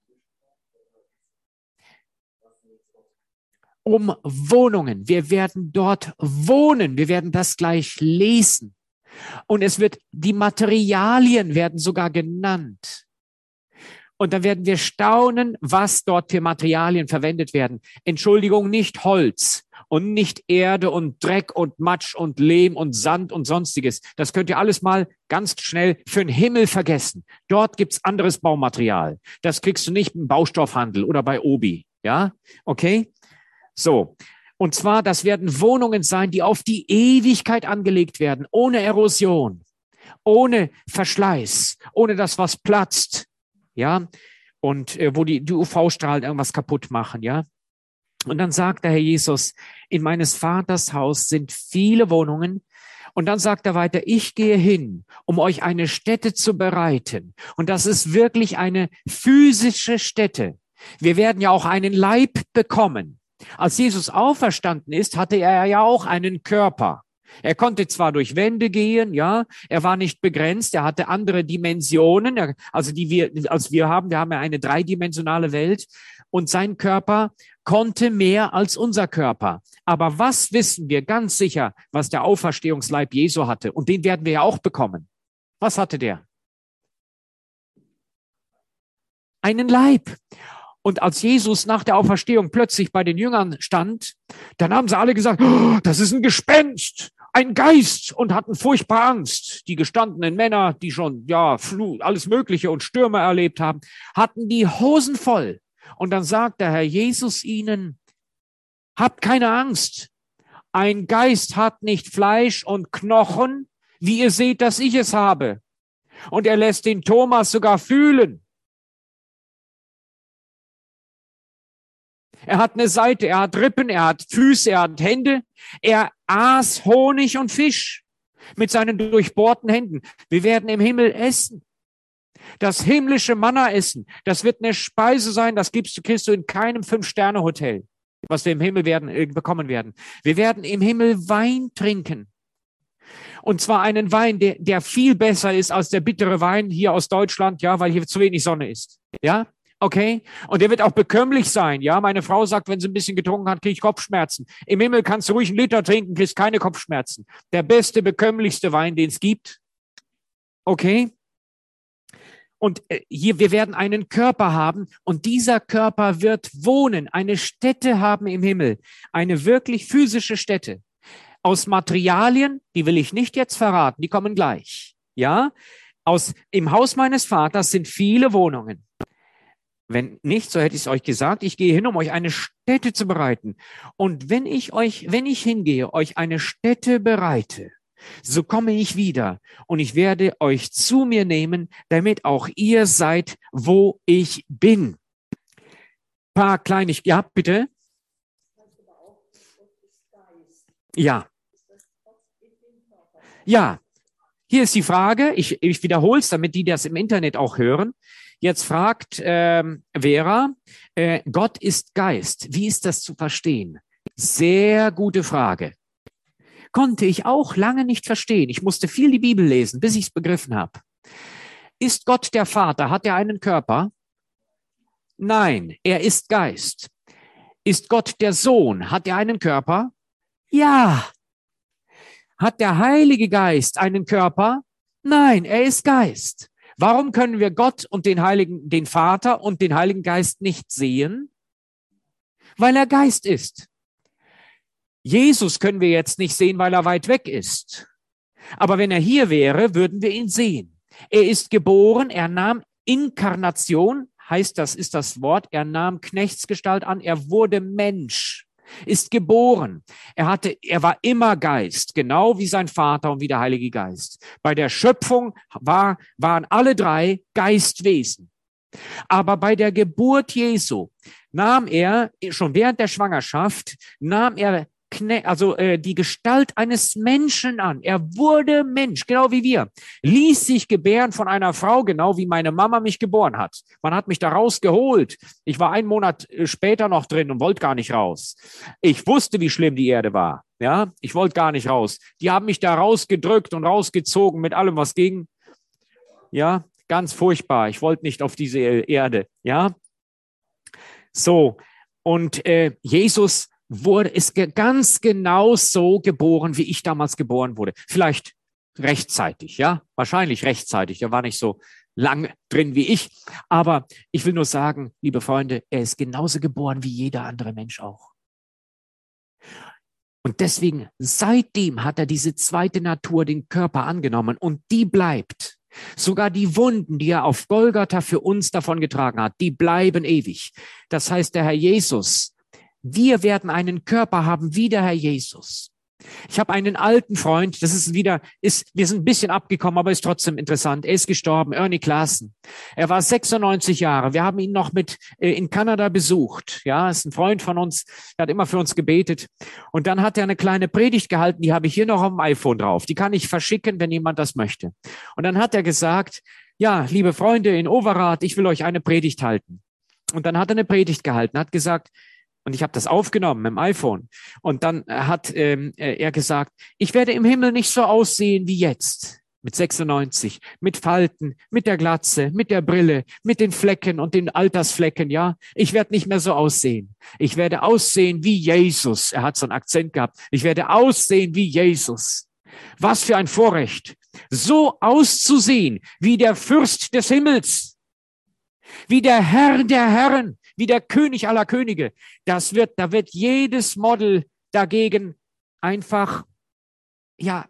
Um Wohnungen. Wir werden dort wohnen. Wir werden das gleich lesen. Und es wird, die Materialien werden sogar genannt. Und dann werden wir staunen, was dort für Materialien verwendet werden. Entschuldigung, nicht Holz und nicht Erde und Dreck und Matsch und Lehm und Sand und Sonstiges. Das könnt ihr alles mal ganz schnell für den Himmel vergessen. Dort gibt's anderes Baumaterial. Das kriegst du nicht im Baustoffhandel oder bei Obi. Ja, okay? So, und zwar, das werden Wohnungen sein, die auf die Ewigkeit angelegt werden, ohne Erosion, ohne Verschleiß, ohne dass was platzt, ja, und äh, wo die, die U V-Strahlen irgendwas kaputt machen, ja. Und dann sagt der Herr Jesus, in meines Vaters Haus sind viele Wohnungen. Und dann sagt er weiter, ich gehe hin, um euch eine Stätte zu bereiten. Und das ist wirklich eine physische Stätte. Wir werden ja auch einen Leib bekommen. Als Jesus auferstanden ist, hatte er ja auch einen Körper. Er konnte zwar durch Wände gehen, ja, er war nicht begrenzt, er hatte andere Dimensionen, also die wir, als wir haben, wir haben ja eine dreidimensionale Welt und sein Körper konnte mehr als unser Körper. Aber was wissen wir ganz sicher, was der Auferstehungsleib Jesu hatte? Und den werden wir ja auch bekommen. Was hatte der? Einen Leib. Und als Jesus nach der Auferstehung plötzlich bei den Jüngern stand, dann haben sie alle gesagt, oh, das ist ein Gespenst, ein Geist, und hatten furchtbar Angst. Die gestandenen Männer, die schon ja alles Mögliche und Stürme erlebt haben, hatten die Hosen voll. Und dann sagt der Herr Jesus ihnen, habt keine Angst. Ein Geist hat nicht Fleisch und Knochen, wie ihr seht, dass ich es habe. Und er lässt den Thomas sogar fühlen. Er hat eine Seite, er hat Rippen, er hat Füße, er hat Hände. Er aß Honig und Fisch mit seinen durchbohrten Händen. Wir werden im Himmel essen. Das himmlische Manna essen, das wird eine Speise sein, das gibst du, kriegst du in keinem Fünf-Sterne-Hotel, was wir im Himmel werden, äh, bekommen werden. Wir werden im Himmel Wein trinken. Und zwar einen Wein, der, der viel besser ist als der bittere Wein hier aus Deutschland, ja, weil hier zu wenig Sonne ist. Ja, okay? Und der wird auch bekömmlich sein, ja. Meine Frau sagt, wenn sie ein bisschen getrunken hat, kriege ich Kopfschmerzen. Im Himmel kannst du ruhig einen Liter trinken, kriegst keine Kopfschmerzen. Der beste, bekömmlichste Wein, den es gibt. Okay? Und hier, wir werden einen Körper haben und dieser Körper wird wohnen, eine Stätte haben im Himmel, eine wirklich physische Stätte. Aus Materialien, die will ich nicht jetzt verraten, die kommen gleich. Ja, aus, im Haus meines Vaters sind viele Wohnungen. Wenn nicht, so hätte ich es euch gesagt, ich gehe hin, um euch eine Stätte zu bereiten. Und wenn ich euch, wenn ich hingehe, euch eine Stätte bereite, so komme ich wieder und ich werde euch zu mir nehmen, damit auch ihr seid, wo ich bin. Paar Kleinigkeiten, ja, bitte. Ja. Ja, hier ist die Frage, ich, ich wiederhole es, damit die das im Internet auch hören. Jetzt fragt ähm, Vera, äh, Gott ist Geist. Wie ist das zu verstehen? Sehr gute Frage. Konnte ich auch lange nicht verstehen. Ich musste viel die Bibel lesen, bis ich es begriffen habe. Ist Gott der Vater? Hat er einen Körper? Nein, er ist Geist. Ist Gott der Sohn? Hat er einen Körper? Ja. Hat der Heilige Geist einen Körper? Nein, er ist Geist. Warum können wir Gott und den Heiligen, den Vater und den Heiligen Geist nicht sehen? Weil er Geist ist. Jesus können wir jetzt nicht sehen, weil er weit weg ist. Aber wenn er hier wäre, würden wir ihn sehen. Er ist geboren, er nahm Inkarnation, heißt das, ist das Wort, er nahm Knechtsgestalt an, er wurde Mensch, ist geboren. Er hatte, er war immer Geist, genau wie sein Vater und wie der Heilige Geist. Bei der Schöpfung war, waren alle drei Geistwesen. Aber bei der Geburt Jesu nahm er, schon während der Schwangerschaft, nahm er also äh, die Gestalt eines Menschen an. Er wurde Mensch, genau wie wir. Ließ sich gebären von einer Frau, genau wie meine Mama mich geboren hat. Man hat mich da rausgeholt. Ich war einen Monat später noch drin und wollte gar nicht raus. Ich wusste, wie schlimm die Erde war. Ja, ich wollte gar nicht raus. Die haben mich da rausgedrückt und rausgezogen mit allem, was ging. Ja, ganz furchtbar. Ich wollte nicht auf diese Erde. Ja, so. Und äh, Jesus wurde, ist ganz genau so geboren, wie ich damals geboren wurde. Vielleicht rechtzeitig, ja, wahrscheinlich rechtzeitig. Er war nicht so lang drin wie ich. Aber ich will nur sagen, liebe Freunde, er ist genauso geboren wie jeder andere Mensch auch. Und deswegen, seitdem hat er diese zweite Natur, den Körper angenommen und die bleibt. Sogar die Wunden, die er auf Golgatha für uns davongetragen hat, die bleiben ewig. Das heißt, der Herr Jesus, wir werden einen Körper haben wie der Herr Jesus. Ich habe einen alten Freund, das ist wieder, ist, wir sind ein bisschen abgekommen, aber ist trotzdem interessant. Er ist gestorben, Ernie Claassen. Er war sechsundneunzig Jahre. Wir haben ihn noch mit äh, in Kanada besucht. Ja, ist ein Freund von uns, der hat immer für uns gebetet. Und dann hat er eine kleine Predigt gehalten, die habe ich hier noch auf dem iPhone drauf. Die kann ich verschicken, wenn jemand das möchte. Und dann hat er gesagt, ja, liebe Freunde in Overath, ich will euch eine Predigt halten. Und dann hat er eine Predigt gehalten, hat gesagt, Und ich habe das aufgenommen mit dem iPhone. Und dann hat ähm, er gesagt, ich werde im Himmel nicht so aussehen wie jetzt. Mit sechsundneunzig, mit Falten, mit der Glatze, mit der Brille, mit den Flecken und den Altersflecken, ja. Ich werde nicht mehr so aussehen. Ich werde aussehen wie Jesus. Er hat so einen Akzent gehabt. Ich werde aussehen wie Jesus. Was für ein Vorrecht, so auszusehen wie der Fürst des Himmels, wie der Herr der Herren, wie der König aller Könige. Das wird, da wird jedes Model dagegen einfach, ja,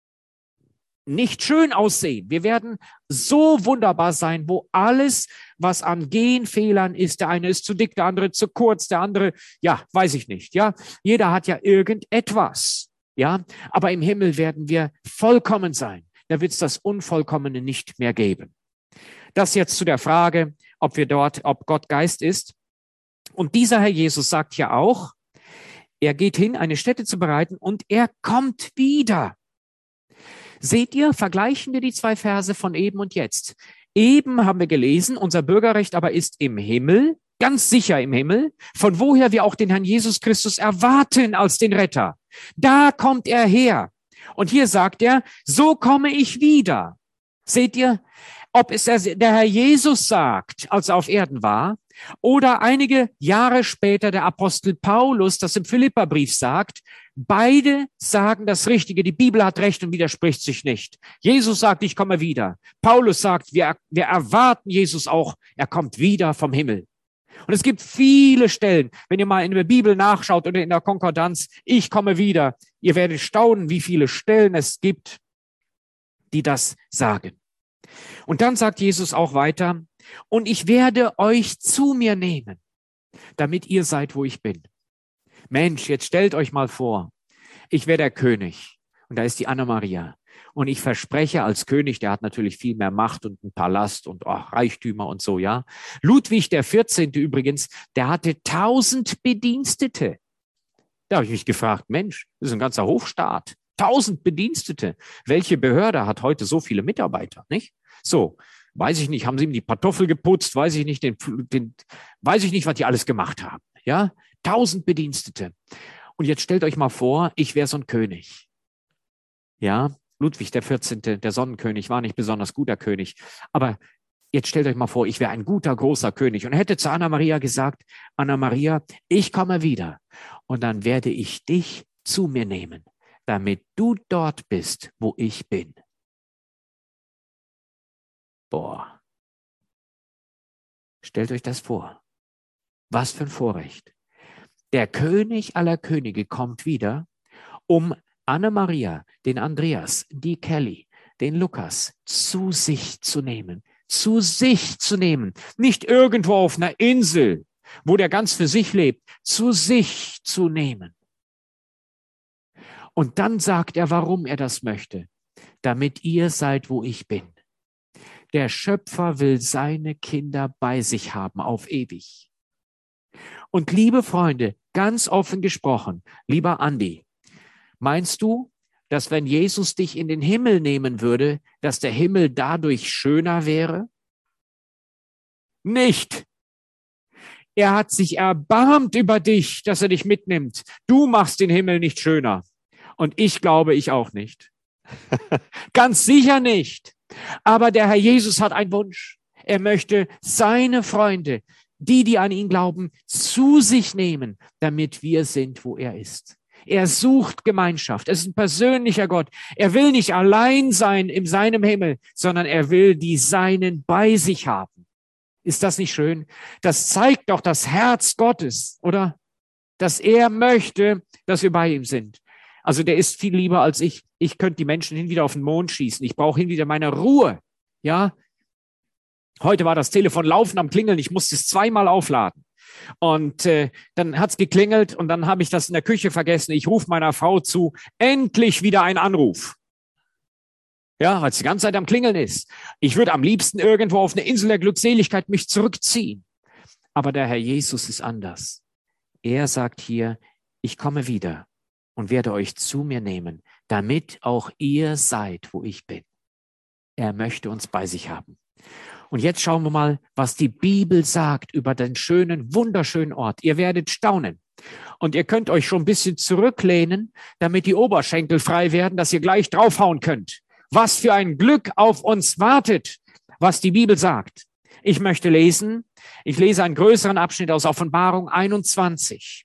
nicht schön aussehen. Wir werden so wunderbar sein, wo alles, was an Genfehlern ist, der eine ist zu dick, der andere zu kurz, der andere, ja, weiß ich nicht, ja. Jeder hat ja irgendetwas, ja. Aber im Himmel werden wir vollkommen sein. Da wird es das Unvollkommene nicht mehr geben. Das jetzt zu der Frage, ob wir dort, ob Gott Geist ist. Und dieser Herr Jesus sagt ja auch, er geht hin, eine Stätte zu bereiten und er kommt wieder. Seht ihr, vergleichen wir die zwei Verse von eben und jetzt. Eben haben wir gelesen, unser Bürgerrecht aber ist im Himmel, ganz sicher im Himmel, von woher wir auch den Herrn Jesus Christus erwarten als den Retter. Da kommt er her. Und hier sagt er, so komme ich wieder. Seht ihr, ob es der Herr Jesus sagt, als er auf Erden war, oder einige Jahre später der Apostel Paulus, das im Philipperbrief sagt, beide sagen das Richtige. Die Bibel hat recht und widerspricht sich nicht. Jesus sagt, ich komme wieder. Paulus sagt, wir, wir erwarten Jesus auch, er kommt wieder vom Himmel. Und es gibt viele Stellen, wenn ihr mal in der Bibel nachschaut oder in der Konkordanz, ich komme wieder. Ihr werdet staunen, wie viele Stellen es gibt, die das sagen. Und dann sagt Jesus auch weiter, und ich werde euch zu mir nehmen, damit ihr seid, wo ich bin. Mensch, jetzt stellt euch mal vor, ich wäre der König und da ist die Anna-Maria. Und ich verspreche als König, der hat natürlich viel mehr Macht und einen Palast und oh, Reichtümer und so, ja. Ludwig der vierzehnte übrigens, der hatte tausend Bedienstete. Da habe ich mich gefragt, Mensch, das ist ein ganzer Hofstaat. Tausend Bedienstete. Welche Behörde hat heute so viele Mitarbeiter, nicht? So, weiß ich nicht, haben sie ihm die Pantoffel geputzt, weiß ich nicht, den, den, weiß ich nicht, was die alles gemacht haben, ja. Tausend Bedienstete. Und jetzt stellt euch mal vor, ich wäre so ein König. Ja, Ludwig der vierzehnte, der Sonnenkönig, war nicht besonders guter König. Aber jetzt stellt euch mal vor, ich wäre ein guter, großer König und hätte zu Anna-Maria gesagt, Anna-Maria, ich komme wieder und dann werde ich dich zu mir nehmen, damit du dort bist, wo ich bin. Boah. Stellt euch das vor. Was für ein Vorrecht. Der König aller Könige kommt wieder, um Anna-Maria, den Andreas, die Kelly, den Lukas zu sich zu nehmen. Zu sich zu nehmen. Nicht irgendwo auf einer Insel, wo der ganz für sich lebt. Zu sich zu nehmen. Und dann sagt er, warum er das möchte. Damit ihr seid, wo ich bin. Der Schöpfer will seine Kinder bei sich haben, auf ewig. Und liebe Freunde, ganz offen gesprochen, lieber Andi, meinst du, dass wenn Jesus dich in den Himmel nehmen würde, dass der Himmel dadurch schöner wäre? Nicht. Er hat sich erbarmt über dich, dass er dich mitnimmt. Du machst den Himmel nicht schöner. Und ich glaube, ich auch nicht. Ganz sicher nicht. Aber der Herr Jesus hat einen Wunsch. Er möchte seine Freunde, die, die an ihn glauben, zu sich nehmen, damit wir sind, wo er ist. Er sucht Gemeinschaft. Er ist ein persönlicher Gott. Er will nicht allein sein in seinem Himmel, sondern er will die Seinen bei sich haben. Ist das nicht schön? Das zeigt doch das Herz Gottes, oder? Dass er möchte, dass wir bei ihm sind. Also der ist viel lieber als ich. Ich könnte die Menschen hin wieder auf den Mond schießen. Ich brauche hin wieder meine Ruhe. Ja. Heute war das Telefon laufen am Klingeln. Ich musste es zweimal aufladen. Und äh, dann hat's geklingelt und dann habe ich das in der Küche vergessen. Ich rufe meiner Frau zu, endlich wieder ein Anruf. Ja, weil es die ganze Zeit am Klingeln ist. Ich würde am liebsten irgendwo auf eine Insel der Glückseligkeit mich zurückziehen. Aber der Herr Jesus ist anders. Er sagt hier, ich komme wieder und werde euch zu mir nehmen, damit auch ihr seid, wo ich bin. Er möchte uns bei sich haben. Und jetzt schauen wir mal, was die Bibel sagt über den schönen, wunderschönen Ort. Ihr werdet staunen. Und ihr könnt euch schon ein bisschen zurücklehnen, damit die Oberschenkel frei werden, dass ihr gleich draufhauen könnt. Was für ein Glück auf uns wartet, was die Bibel sagt. Ich möchte lesen, ich lese einen größeren Abschnitt aus Offenbarung einundzwanzig.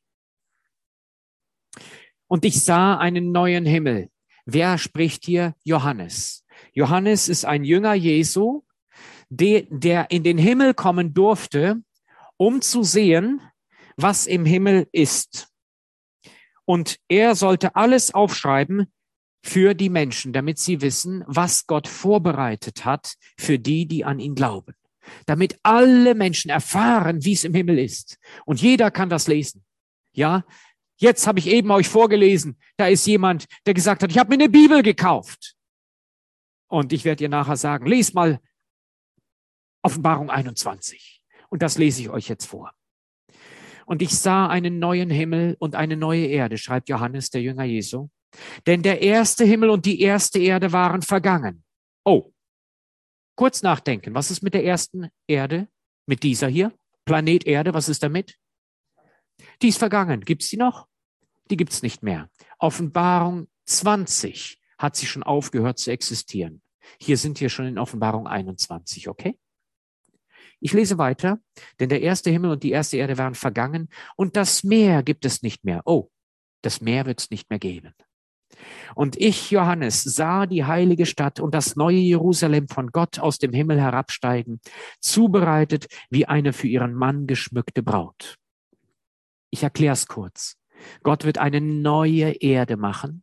Und ich sah einen neuen Himmel. Wer spricht hier? Johannes. Johannes ist ein Jünger Jesu, der in den Himmel kommen durfte, um zu sehen, was im Himmel ist. Und er sollte alles aufschreiben für die Menschen, damit sie wissen, was Gott vorbereitet hat für die, die an ihn glauben. Damit alle Menschen erfahren, wie es im Himmel ist. Und jeder kann das lesen. Ja, jetzt habe ich eben euch vorgelesen, da ist jemand, der gesagt hat, ich habe mir eine Bibel gekauft. Und ich werde dir nachher sagen, lest mal Offenbarung einundzwanzig. Und das lese ich euch jetzt vor. Und ich sah einen neuen Himmel und eine neue Erde, schreibt Johannes, der Jünger Jesu. Denn der erste Himmel und die erste Erde waren vergangen. Oh, kurz nachdenken. Was ist mit der ersten Erde? Mit dieser hier? Planet Erde, was ist damit? Die ist vergangen. Gibt's die noch? Die gibt's nicht mehr. Offenbarung zwanzig hat sie schon aufgehört zu existieren. Hier sind wir schon in Offenbarung einundzwanzig, okay? Ich lese weiter, denn der erste Himmel und die erste Erde waren vergangen und das Meer gibt es nicht mehr. Oh, das Meer wird es nicht mehr geben. Und ich, Johannes, sah die heilige Stadt und das neue Jerusalem von Gott aus dem Himmel herabsteigen, zubereitet wie eine für ihren Mann geschmückte Braut. Ich erkläre es kurz. Gott wird eine neue Erde machen.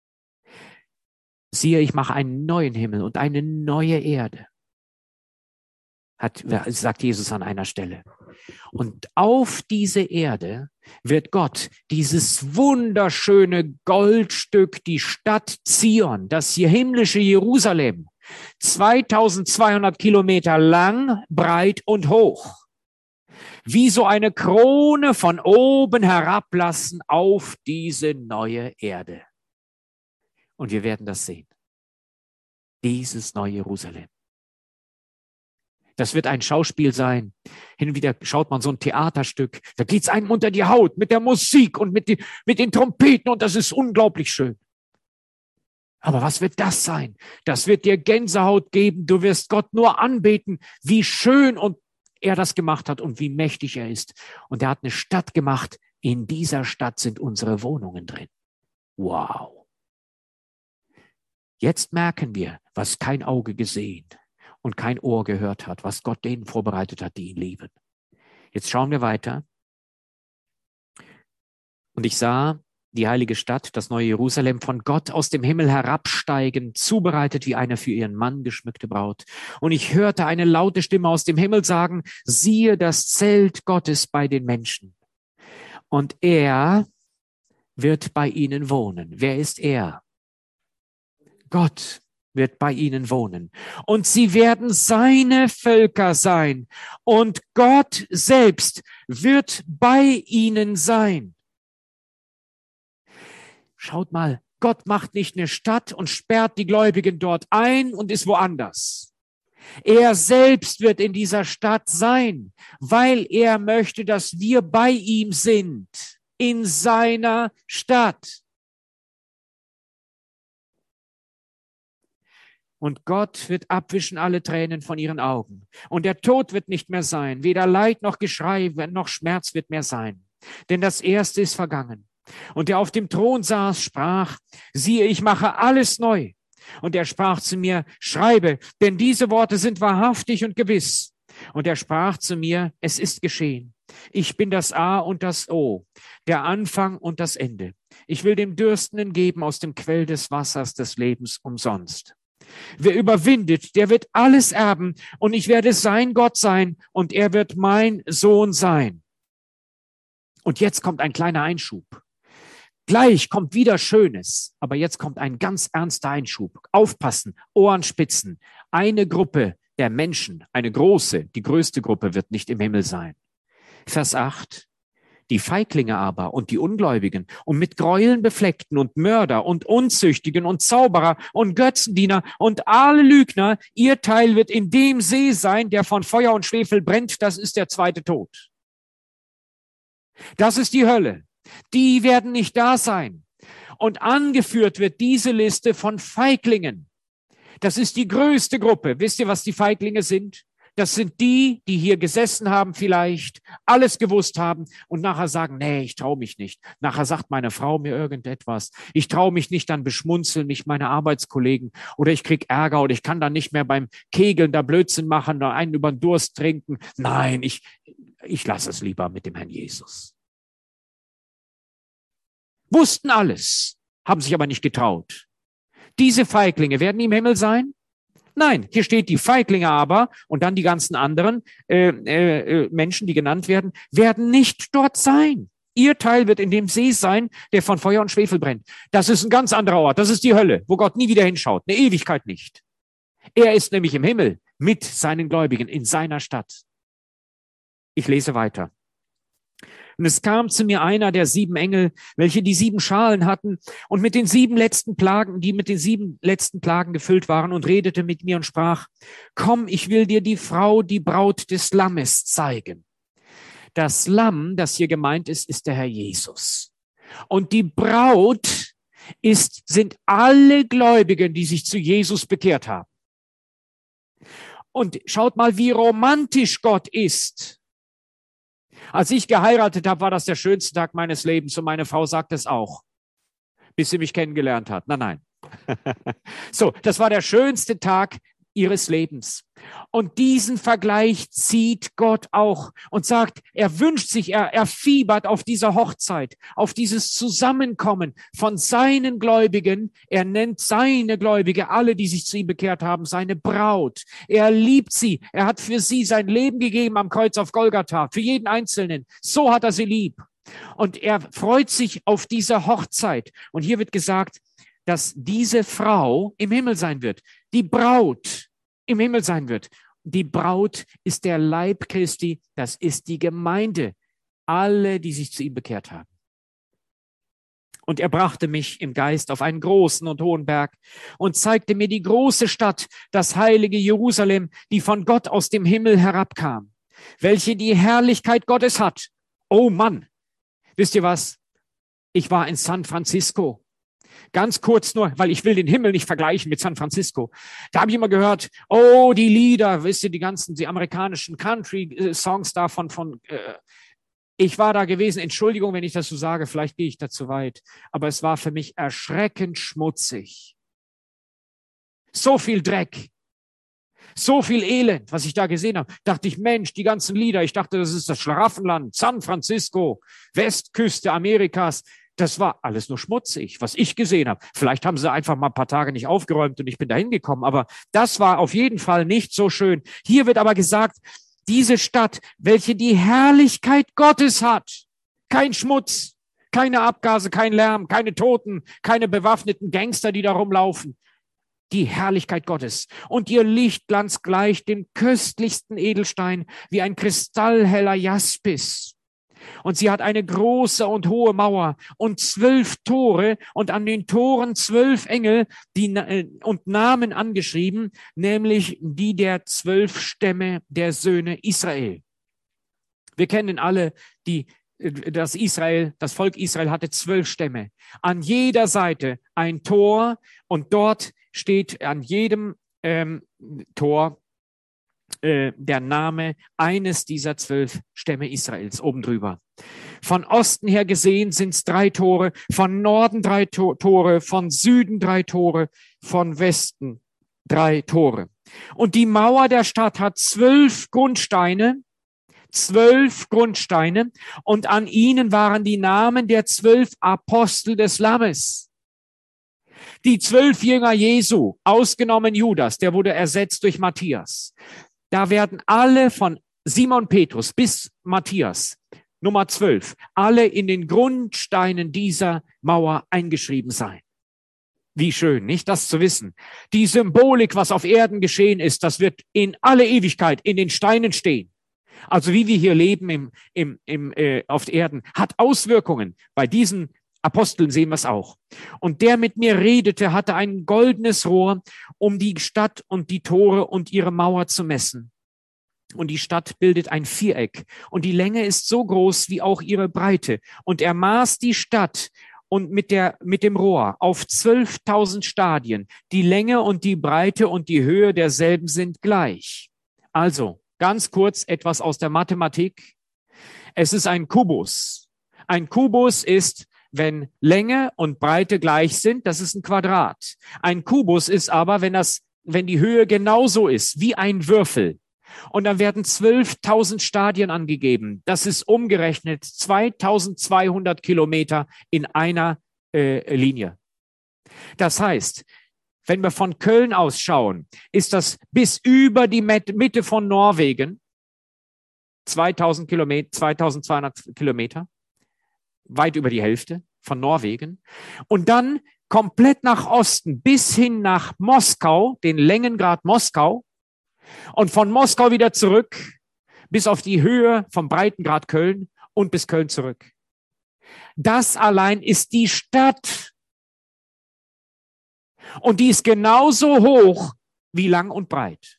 Siehe, ich mache einen neuen Himmel und eine neue Erde. Hat, sagt Jesus an einer Stelle. Und auf diese Erde wird Gott dieses wunderschöne Goldstück, die Stadt Zion, das hier himmlische Jerusalem, zweitausendzweihundert Kilometer lang, breit und hoch, wie so eine Krone von oben herablassen auf diese neue Erde. Und wir werden das sehen. Dieses neue Jerusalem. Das wird ein Schauspiel sein. Hin und wieder schaut man so ein Theaterstück. Da geht's einem unter die Haut mit der Musik und mit, die, mit den Trompeten und das ist unglaublich schön. Aber was wird das sein? Das wird dir Gänsehaut geben. Du wirst Gott nur anbeten, wie schön und er das gemacht hat und wie mächtig er ist. Und er hat eine Stadt gemacht. In dieser Stadt sind unsere Wohnungen drin. Wow. Jetzt merken wir, was kein Auge gesehen und kein Ohr gehört hat, was Gott denen vorbereitet hat, die ihn lieben. Jetzt schauen wir weiter. Und ich sah die heilige Stadt, das neue Jerusalem, von Gott aus dem Himmel herabsteigen, zubereitet wie eine für ihren Mann geschmückte Braut. Und ich hörte eine laute Stimme aus dem Himmel sagen, siehe das Zelt Gottes bei den Menschen. Und er wird bei ihnen wohnen. Wer ist er? Gott wird bei ihnen wohnen. Und sie werden seine Völker sein. Und Gott selbst wird bei ihnen sein. Schaut mal, Gott macht nicht eine Stadt und sperrt die Gläubigen dort ein und ist woanders. Er selbst wird in dieser Stadt sein, weil er möchte, dass wir bei ihm sind, in seiner Stadt. Und Gott wird abwischen alle Tränen von ihren Augen. Und der Tod wird nicht mehr sein. Weder Leid noch Geschrei noch Schmerz wird mehr sein. Denn das Erste ist vergangen. Und der auf dem Thron saß, sprach, siehe, ich mache alles neu. Und er sprach zu mir, schreibe, denn diese Worte sind wahrhaftig und gewiss. Und er sprach zu mir, es ist geschehen. Ich bin das A und das O, der Anfang und das Ende. Ich will dem Dürstenden geben aus dem Quell des Wassers des Lebens umsonst. Wer überwindet, der wird alles erben und ich werde sein Gott sein und er wird mein Sohn sein. Und jetzt kommt ein kleiner Einschub. Gleich kommt wieder Schönes, aber jetzt kommt ein ganz ernster Einschub. Aufpassen, Ohren spitzen. Eine Gruppe der Menschen, eine große, die größte Gruppe wird nicht im Himmel sein. Vers acht. Die Feiglinge aber und die Ungläubigen und mit Gräueln befleckten und Mörder und Unzüchtigen und Zauberer und Götzendiener und alle Lügner, ihr Teil wird in dem See sein, der von Feuer und Schwefel brennt, das ist der zweite Tod. Das ist die Hölle. Die werden nicht da sein. Und angeführt wird diese Liste von Feiglingen. Das ist die größte Gruppe. Wisst ihr, was die Feiglinge sind? Das sind die, die hier gesessen haben vielleicht, alles gewusst haben und nachher sagen, nee, ich traue mich nicht. Nachher sagt meine Frau mir irgendetwas. Ich traue mich nicht, dann beschmunzeln mich meine Arbeitskollegen oder ich krieg Ärger oder ich kann dann nicht mehr beim Kegeln da Blödsinn machen oder einen über den Durst trinken. Nein, ich, ich lasse es lieber mit dem Herrn Jesus. Wussten alles, haben sich aber nicht getraut. Diese Feiglinge werden im Himmel sein? Nein, hier steht die Feiglinge aber und dann die ganzen anderen äh, äh, Menschen, die genannt werden, werden nicht dort sein. Ihr Teil wird in dem See sein, der von Feuer und Schwefel brennt. Das ist ein ganz anderer Ort. Das ist die Hölle, wo Gott nie wieder hinschaut. Eine Ewigkeit nicht. Er ist nämlich im Himmel mit seinen Gläubigen in seiner Stadt. Ich lese weiter. Und es kam zu mir einer der sieben Engel, welche die sieben Schalen hatten und mit den sieben letzten Plagen, die mit den sieben letzten Plagen gefüllt waren und redete mit mir und sprach, komm, ich will dir die Frau, die Braut des Lammes zeigen. Das Lamm, das hier gemeint ist, ist der Herr Jesus. Und die Braut ist, sind alle Gläubigen, die sich zu Jesus bekehrt haben. Und schaut mal, wie romantisch Gott ist. Als ich geheiratet habe, war das der schönste Tag meines Lebens und meine Frau sagt es auch, bis sie mich kennengelernt hat. Nein, nein. So, das war der schönste Tag ihres Lebens. Und diesen Vergleich zieht Gott auch und sagt, er wünscht sich, er, er fiebert auf diese Hochzeit, auf dieses Zusammenkommen von seinen Gläubigen. Er nennt seine Gläubige, alle, die sich zu ihm bekehrt haben, seine Braut. Er liebt sie. Er hat für sie sein Leben gegeben am Kreuz auf Golgatha, für jeden Einzelnen. So hat er sie lieb. Und er freut sich auf diese Hochzeit. Und hier wird gesagt, dass diese Frau im Himmel sein wird. Die Braut im Himmel sein wird. Die Braut ist der Leib Christi, das ist die Gemeinde. Alle, die sich zu ihm bekehrt haben. Und er brachte mich im Geist auf einen großen und hohen Berg und zeigte mir die große Stadt, das heilige Jerusalem, die von Gott aus dem Himmel herabkam, welche die Herrlichkeit Gottes hat. Oh Mann, wisst ihr was? Ich war in San Francisco. Ganz kurz nur, weil ich will den Himmel nicht vergleichen mit San Francisco. Da habe ich immer gehört, oh, die Lieder, wisst ihr, die ganzen, die amerikanischen Country-Songs davon, von, äh, ich war da gewesen, Entschuldigung, wenn ich das so sage, vielleicht gehe ich da zu weit, aber es war für mich erschreckend schmutzig. So viel Dreck, so viel Elend, was ich da gesehen habe. Dachte ich, Mensch, die ganzen Lieder, ich dachte, das ist das Schlaraffenland, San Francisco, Westküste Amerikas. Das war alles nur schmutzig, was ich gesehen habe. Vielleicht haben sie einfach mal ein paar Tage nicht aufgeräumt und ich bin da hingekommen, aber das war auf jeden Fall nicht so schön. Hier wird aber gesagt, diese Stadt, welche die Herrlichkeit Gottes hat, kein Schmutz, keine Abgase, kein Lärm, keine Toten, keine bewaffneten Gangster, die da rumlaufen. Die Herrlichkeit Gottes. Und ihr Lichtglanz gleicht dem köstlichsten Edelstein wie ein kristallheller Jaspis. Und sie hat eine große und hohe Mauer und zwölf Tore und an den Toren zwölf Engel die, äh, und Namen angeschrieben, nämlich die der zwölf Stämme der Söhne Israel. Wir kennen alle die, das Israel, das Volk Israel hatte zwölf Stämme. An jeder Seite ein Tor und dort steht an jedem ähm, Tor der Name eines dieser zwölf Stämme Israels oben drüber. Von Osten her gesehen sind es drei Tore, von Norden drei to- Tore, von Süden drei Tore, von Westen drei Tore. Und die Mauer der Stadt hat zwölf Grundsteine, zwölf Grundsteine, und an ihnen waren die Namen der zwölf Apostel des Lammes. Die zwölf Jünger Jesu, ausgenommen Judas, der wurde ersetzt durch Matthias. Da werden alle von Simon Petrus bis Matthias, Nummer zwölf, alle in den Grundsteinen dieser Mauer eingeschrieben sein. Wie schön, nicht das zu wissen. Die Symbolik, was auf Erden geschehen ist, das wird in alle Ewigkeit in den Steinen stehen. Also wie wir hier leben im, im, im, äh, auf Erden, hat Auswirkungen. Bei diesen Aposteln sehen wir es auch. Und der mit mir redete, hatte ein goldenes Rohr, um die Stadt und die Tore und ihre Mauer zu messen. Und die Stadt bildet ein Viereck. Und die Länge ist so groß wie auch ihre Breite. Und er maß die Stadt und mit der, mit dem Rohr auf zwölftausend Stadien. Die Länge und die Breite und die Höhe derselben sind gleich. Also, ganz kurz etwas aus der Mathematik. Es ist ein Kubus. Ein Kubus ist, wenn Länge und Breite gleich sind, das ist ein Quadrat. Ein Kubus ist aber, wenn das, wenn die Höhe genauso ist, wie ein Würfel. Und dann werden zwölftausend Stadien angegeben. Das ist umgerechnet zweitausendzweihundert Kilometer in einer äh, Linie. Das heißt, wenn wir von Köln aus schauen, ist das bis über die Mitte von Norwegen zweitausend Kilometer, zweitausendzweihundert Kilometer, weit über die Hälfte von Norwegen. Und dann komplett nach Osten bis hin nach Moskau, den Längengrad Moskau. Und von Moskau wieder zurück bis auf die Höhe vom Breitengrad Köln und bis Köln zurück. Das allein ist die Stadt. Und die ist genauso hoch wie lang und breit.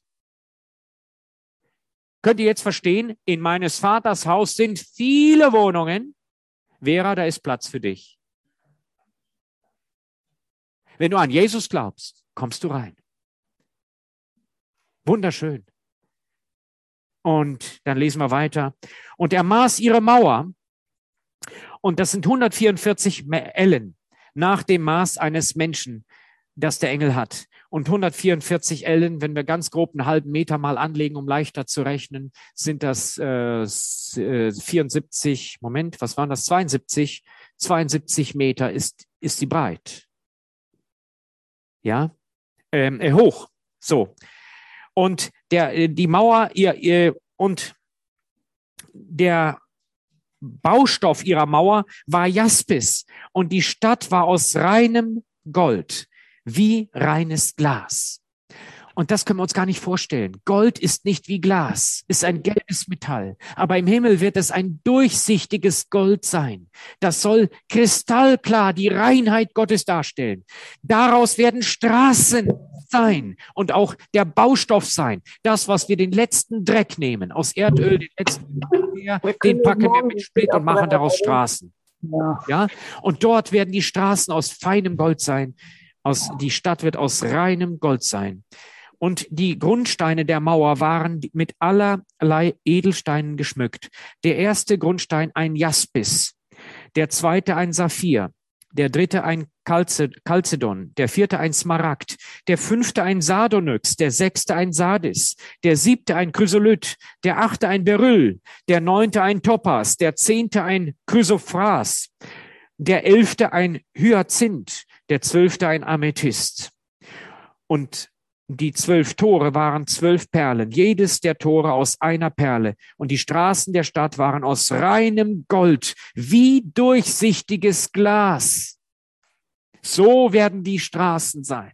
Könnt ihr jetzt verstehen? In meines Vaters Haus sind viele Wohnungen. Vera, da ist Platz für dich. Wenn du an Jesus glaubst, kommst du rein. Wunderschön. Und dann lesen wir weiter. Und er maß ihre Mauer. Und das sind hundertvierundvierzig Ellen nach dem Maß eines Menschen, das der Engel hat. Und hundertvierundvierzig Ellen, wenn wir ganz grob einen halben Meter mal anlegen, um leichter zu rechnen, sind das äh, vierundsiebzig, Moment, was waren das? zweiundsiebzig, zweiundsiebzig Meter ist, ist die breit. Ja, ähm, äh, hoch. So. Und der, die Mauer ihr, ihr, und der Baustoff ihrer Mauer war Jaspis und die Stadt war aus reinem Gold, wie reines Glas. Und das können wir uns gar nicht vorstellen. Gold ist nicht wie Glas, ist ein gelbes Metall. Aber im Himmel wird es ein durchsichtiges Gold sein. Das soll kristallklar die Reinheit Gottes darstellen. Daraus werden Straßen sein und auch der Baustoff sein. Das, was wir den letzten Dreck nehmen, aus Erdöl, den letzten Dreck, den packen wir mit Split und machen daraus Straßen. Ja. Ja? Und dort werden die Straßen aus feinem Gold sein. Aus, die Stadt wird aus reinem Gold sein. Und die Grundsteine der Mauer waren mit allerlei Edelsteinen geschmückt. Der erste Grundstein ein Jaspis, der zweite ein Saphir, der dritte ein Chalcedon, der vierte ein Smaragd, der fünfte ein Sardonyx, der sechste ein Sardis, der siebte ein Chrysolith, der achte ein Beryl, der neunte ein Topas, der zehnte ein Chrysophras, der elfte ein Hyazinth, der zwölfte ein Amethyst. Und die zwölf Tore waren zwölf Perlen, jedes der Tore aus einer Perle. Und die Straßen der Stadt waren aus reinem Gold, wie durchsichtiges Glas. So werden die Straßen sein.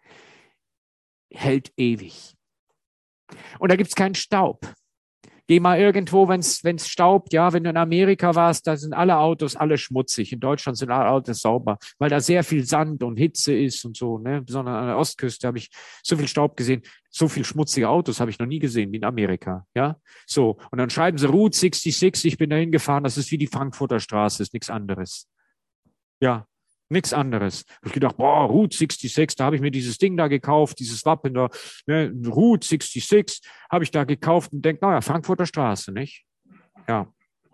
Hält ewig. Und da gibt es keinen Staub. Geh mal irgendwo, wenn es staubt, ja, wenn du in Amerika warst, da sind alle Autos alle schmutzig. In Deutschland sind alle Autos sauber, weil da sehr viel Sand und Hitze ist und so, ne? Besonders an der Ostküste habe ich so viel Staub gesehen. So viel schmutzige Autos habe ich noch nie gesehen wie in Amerika, ja. So. Und dann schreiben sie Route sechsundsechzig, ich bin da hingefahren, das ist wie die Frankfurter Straße, ist nichts anderes. Ja. Nichts anderes. Ich habe gedacht, boah, Route sechsundsechzig, da habe ich mir dieses Ding da gekauft, dieses Wappen da, ne, Route sechsundsechzig habe ich da gekauft und denke, naja, Frankfurter Straße, nicht? Ja.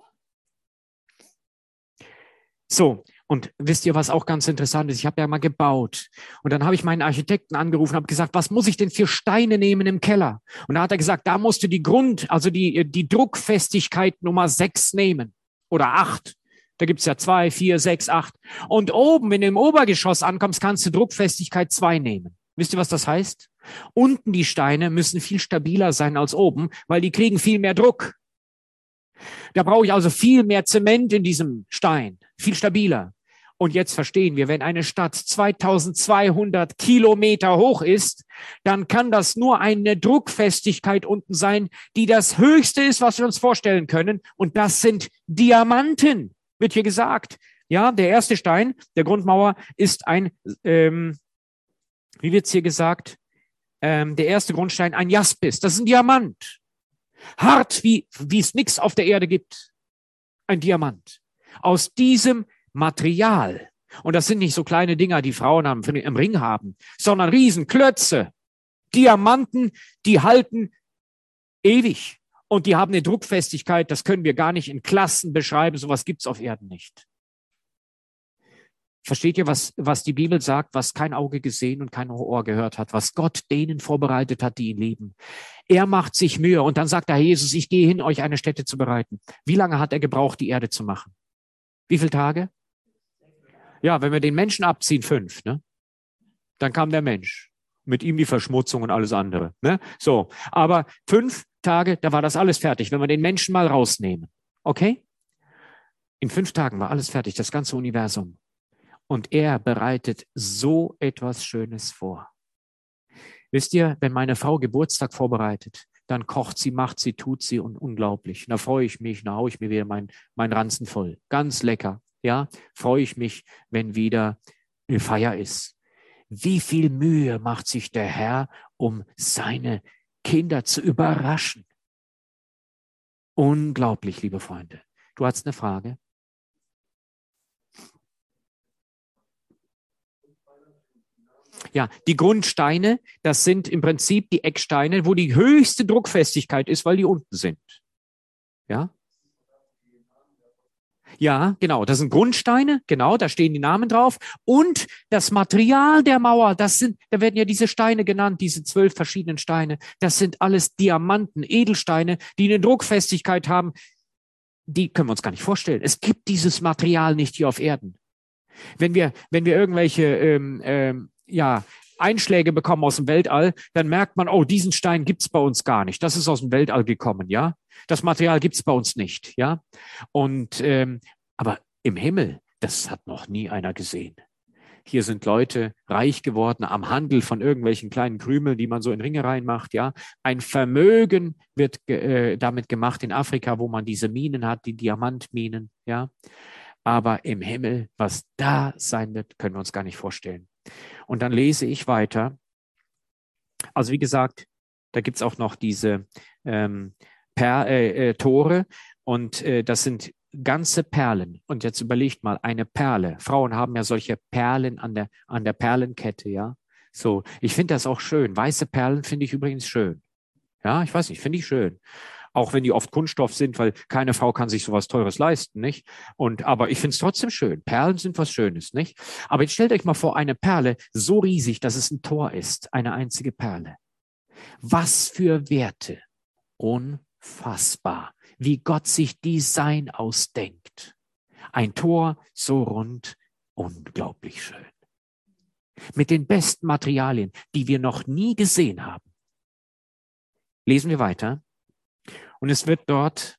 So, und wisst ihr, was auch ganz interessant ist? Ich habe ja mal gebaut und dann habe ich meinen Architekten angerufen und habe gesagt, was muss ich denn für Steine nehmen im Keller? Und da hat er gesagt, da musst du die Grund, also die, die Druckfestigkeit Nummer sechs nehmen oder acht. Da gibt es ja zwei, vier, sechs, acht. Und oben, wenn du im Obergeschoss ankommst, kannst du Druckfestigkeit zwei nehmen. Wisst ihr, was das heißt? Unten die Steine müssen viel stabiler sein als oben, weil die kriegen viel mehr Druck. Da brauche ich also viel mehr Zement in diesem Stein, viel stabiler. Und jetzt verstehen wir, wenn eine Stadt zweitausendzweihundert Kilometer hoch ist, dann kann das nur eine Druckfestigkeit unten sein, die das Höchste ist, was wir uns vorstellen können. Und das sind Diamanten. Wird hier gesagt. Ja, der erste Stein der Grundmauer ist ein, ähm, wie wird es hier gesagt, ähm, der erste Grundstein ein Jaspis. Das ist ein Diamant. Hart, wie, wie es nichts auf der Erde gibt. Ein Diamant. Aus diesem Material. Und das sind nicht so kleine Dinger, die Frauen am, im Ring haben, sondern Riesenklötze. Diamanten, die halten ewig. Und die haben eine Druckfestigkeit, das können wir gar nicht in Klassen beschreiben. Sowas gibt es auf Erden nicht. Versteht ihr, was, was die Bibel sagt, was kein Auge gesehen und kein Ohr gehört hat, was Gott denen vorbereitet hat, die ihn lieben? Er macht sich Mühe und dann sagt der Herr Jesus, ich gehe hin, euch eine Stätte zu bereiten. Wie lange hat er gebraucht, die Erde zu machen? Wie viele Tage? Ja, wenn wir den Menschen abziehen, fünf, ne? Dann kam der Mensch. Mit ihm die Verschmutzung und alles andere. Ne? So, aber fünf Tage, da war das alles fertig, wenn wir den Menschen mal rausnehmen. Okay? In fünf Tagen war alles fertig, das ganze Universum. Und er bereitet so etwas Schönes vor. Wisst ihr, wenn meine Frau Geburtstag vorbereitet, dann kocht sie, macht sie, tut sie und unglaublich. Da freue ich mich, da haue ich mir wieder mein, mein Ranzen voll. Ganz lecker. Ja, freue ich mich, wenn wieder eine Feier ist. Wie viel Mühe macht sich der Herr, um seine Kinder zu überraschen? Unglaublich, liebe Freunde. Du hast eine Frage? Ja, die Grundsteine, das sind im Prinzip die Ecksteine, wo die höchste Druckfestigkeit ist, weil die unten sind. Ja? Ja, genau, das sind Grundsteine, genau, da stehen die Namen drauf. Und das Material der Mauer, das sind, da werden ja diese Steine genannt, diese zwölf verschiedenen Steine. Das sind alles Diamanten, Edelsteine, die eine Druckfestigkeit haben, die können wir uns gar nicht vorstellen. Es gibt dieses Material nicht hier auf Erden. Wenn wir, wenn wir irgendwelche ähm, ähm, ja, Einschläge bekommen aus dem Weltall, dann merkt man, oh, diesen Stein gibt's bei uns gar nicht. Das ist aus dem Weltall gekommen, ja. Das Material gibt's bei uns nicht, ja. Und ähm, aber im Himmel, das hat noch nie einer gesehen. Hier sind Leute reich geworden am Handel von irgendwelchen kleinen Krümeln, die man so in Ringe reinmacht, ja. Ein Vermögen wird äh, damit gemacht in Afrika, wo man diese Minen hat, die Diamantminen, ja. Aber im Himmel, was da sein wird, können wir uns gar nicht vorstellen. Und dann lese ich weiter. Also wie gesagt, da gibt es auch noch diese ähm, per, äh, äh, Tore und äh, das sind ganze Perlen. Und jetzt überlegt mal, eine Perle. Frauen haben ja solche Perlen an der, an der Perlenkette, ja. So, ich finde das auch schön. Weiße Perlen finde ich übrigens schön. Ja, ich weiß nicht, finde ich schön. Auch wenn die oft Kunststoff sind, weil keine Frau kann sich sowas Teures leisten, nicht? Und, aber ich finde es trotzdem schön. Perlen sind was Schönes, nicht? Aber jetzt stellt euch mal vor, eine Perle so riesig, dass es ein Tor ist. Eine einzige Perle. Was für Werte. Unfassbar. Wie Gott sich Design ausdenkt. Ein Tor so rund, unglaublich schön. Mit den besten Materialien, die wir noch nie gesehen haben. Lesen wir weiter. Und es wird dort,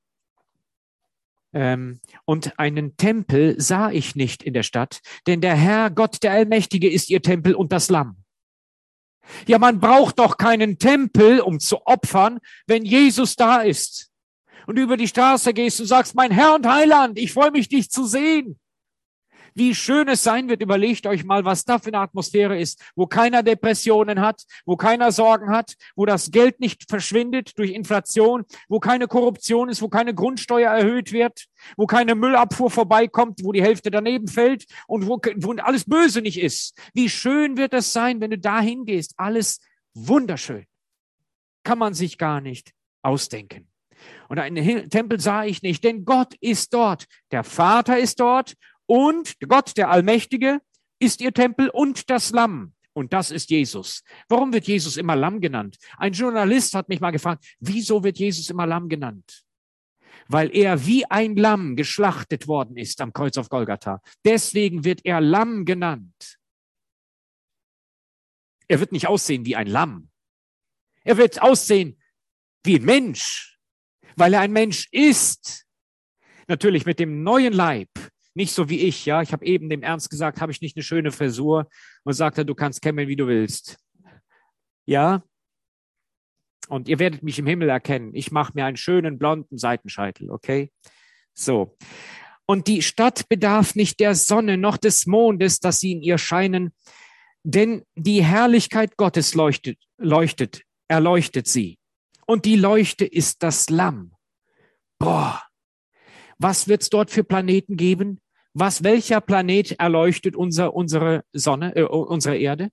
ähm, und einen Tempel sah ich nicht in der Stadt, denn der Herr, Gott der Allmächtige, ist ihr Tempel und das Lamm. Ja, man braucht doch keinen Tempel, um zu opfern, wenn Jesus da ist. Und über die Straße gehst und sagst, mein Herr und Heiland, ich freue mich, dich zu sehen. Wie schön es sein wird, überlegt euch mal, was da für eine Atmosphäre ist, wo keiner Depressionen hat, wo keiner Sorgen hat, wo das Geld nicht verschwindet durch Inflation, wo keine Korruption ist, wo keine Grundsteuer erhöht wird, wo keine Müllabfuhr vorbeikommt, wo die Hälfte daneben fällt und wo, wo alles Böse nicht ist. Wie schön wird es sein, wenn du da hingehst. Alles wunderschön. Kann man sich gar nicht ausdenken. Und einen Tempel sah ich nicht, denn Gott ist dort. Der Vater ist dort. Und Gott, der Allmächtige, ist ihr Tempel und das Lamm. Und das ist Jesus. Warum wird Jesus immer Lamm genannt? Ein Journalist hat mich mal gefragt, wieso wird Jesus immer Lamm genannt? Weil er wie ein Lamm geschlachtet worden ist am Kreuz auf Golgatha. Deswegen wird er Lamm genannt. Er wird nicht aussehen wie ein Lamm. Er wird aussehen wie ein Mensch, weil er ein Mensch ist. Natürlich mit dem neuen Leib. Nicht so wie ich, ja. Ich habe eben dem Ernst gesagt, habe ich nicht eine schöne Frisur? Und sagte, du kannst kämmeln, wie du willst. Ja. Und ihr werdet mich im Himmel erkennen. Ich mache mir einen schönen blonden Seitenscheitel, okay? So. Und die Stadt bedarf nicht der Sonne noch des Mondes, dass sie in ihr scheinen, denn die Herrlichkeit Gottes leuchtet, leuchtet, erleuchtet sie. Und die Leuchte ist das Lamm. Boah, was wird es dort für Planeten geben? Was, welcher Planet erleuchtet unser, unsere Sonne, äh, unsere Erde?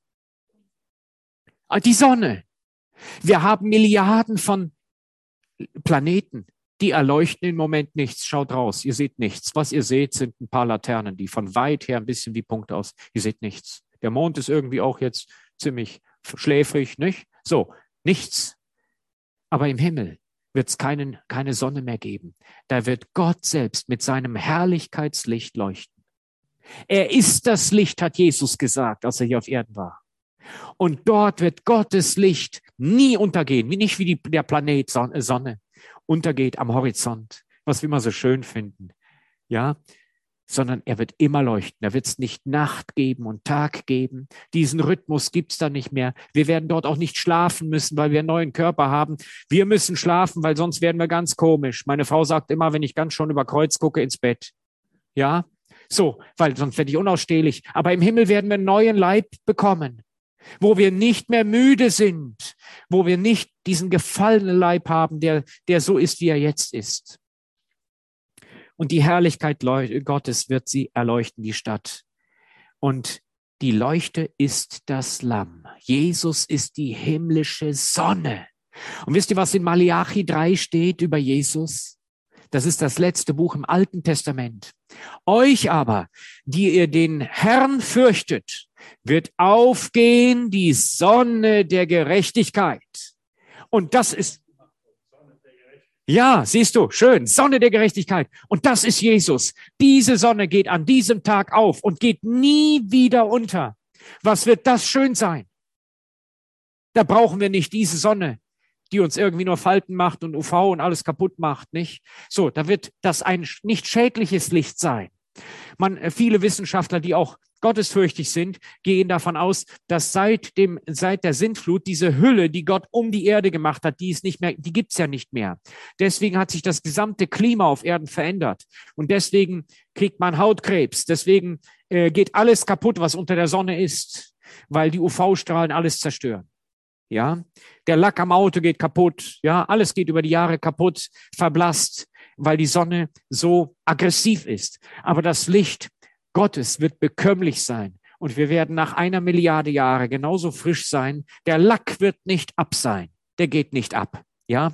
Die Sonne. Wir haben Milliarden von Planeten, die erleuchten im Moment nichts. Schaut raus, ihr seht nichts. Was ihr seht, sind ein paar Laternen, die von weit her ein bisschen wie Punkte aus. Ihr seht nichts. Der Mond ist irgendwie auch jetzt ziemlich schläfrig, nicht? So, nichts. Aber im Himmel wird es keinen, keine Sonne mehr geben. Da wird Gott selbst mit seinem Herrlichkeitslicht leuchten. Er ist das Licht, hat Jesus gesagt, als er hier auf Erden war. Und dort wird Gottes Licht nie untergehen, wie nicht wie die, der Planet Sonne untergeht am Horizont, was wir immer so schön finden, ja, sondern er wird immer leuchten. Da wird es nicht Nacht geben und Tag geben. Diesen Rhythmus gibt es da nicht mehr. Wir werden dort auch nicht schlafen müssen, weil wir einen neuen Körper haben. Wir müssen schlafen, weil sonst werden wir ganz komisch. Meine Frau sagt immer, wenn ich ganz schon über Kreuz gucke, ins Bett. Ja, so, weil sonst werde ich unausstehlich. Aber im Himmel werden wir einen neuen Leib bekommen, wo wir nicht mehr müde sind, wo wir nicht diesen gefallenen Leib haben, der, der so ist, wie er jetzt ist. Und die Herrlichkeit Gottes wird sie erleuchten, die Stadt. Und die Leuchte ist das Lamm. Jesus ist die himmlische Sonne. Und wisst ihr, was in Malachi drei steht über Jesus? Das ist das letzte Buch im Alten Testament. Euch aber, die ihr den Herrn fürchtet, wird aufgehen die Sonne der Gerechtigkeit. Und das ist, ja, siehst du, schön, Sonne der Gerechtigkeit. Und das ist Jesus. Diese Sonne geht an diesem Tag auf und geht nie wieder unter. Was wird das schön sein? Da brauchen wir nicht diese Sonne, die uns irgendwie nur Falten macht und U V und alles kaputt macht, nicht? So, da wird das ein nicht schädliches Licht sein. Man, viele Wissenschaftler, die auch gottesfürchtig sind, gehen davon aus, dass seit dem, seit der Sintflut diese Hülle, die Gott um die Erde gemacht hat, die ist nicht mehr, die gibt's ja nicht mehr. Deswegen hat sich das gesamte Klima auf Erden verändert. Und deswegen kriegt man Hautkrebs. Deswegen äh, geht alles kaputt, was unter der Sonne ist, weil die U V-Strahlen alles zerstören. Ja, der Lack am Auto geht kaputt. Ja, alles geht über die Jahre kaputt, verblasst, weil die Sonne so aggressiv ist. Aber das Licht Gottes wird bekömmlich sein. Und wir werden nach einer Milliarde Jahre genauso frisch sein. Der Lack wird nicht ab sein. Der geht nicht ab. Ja.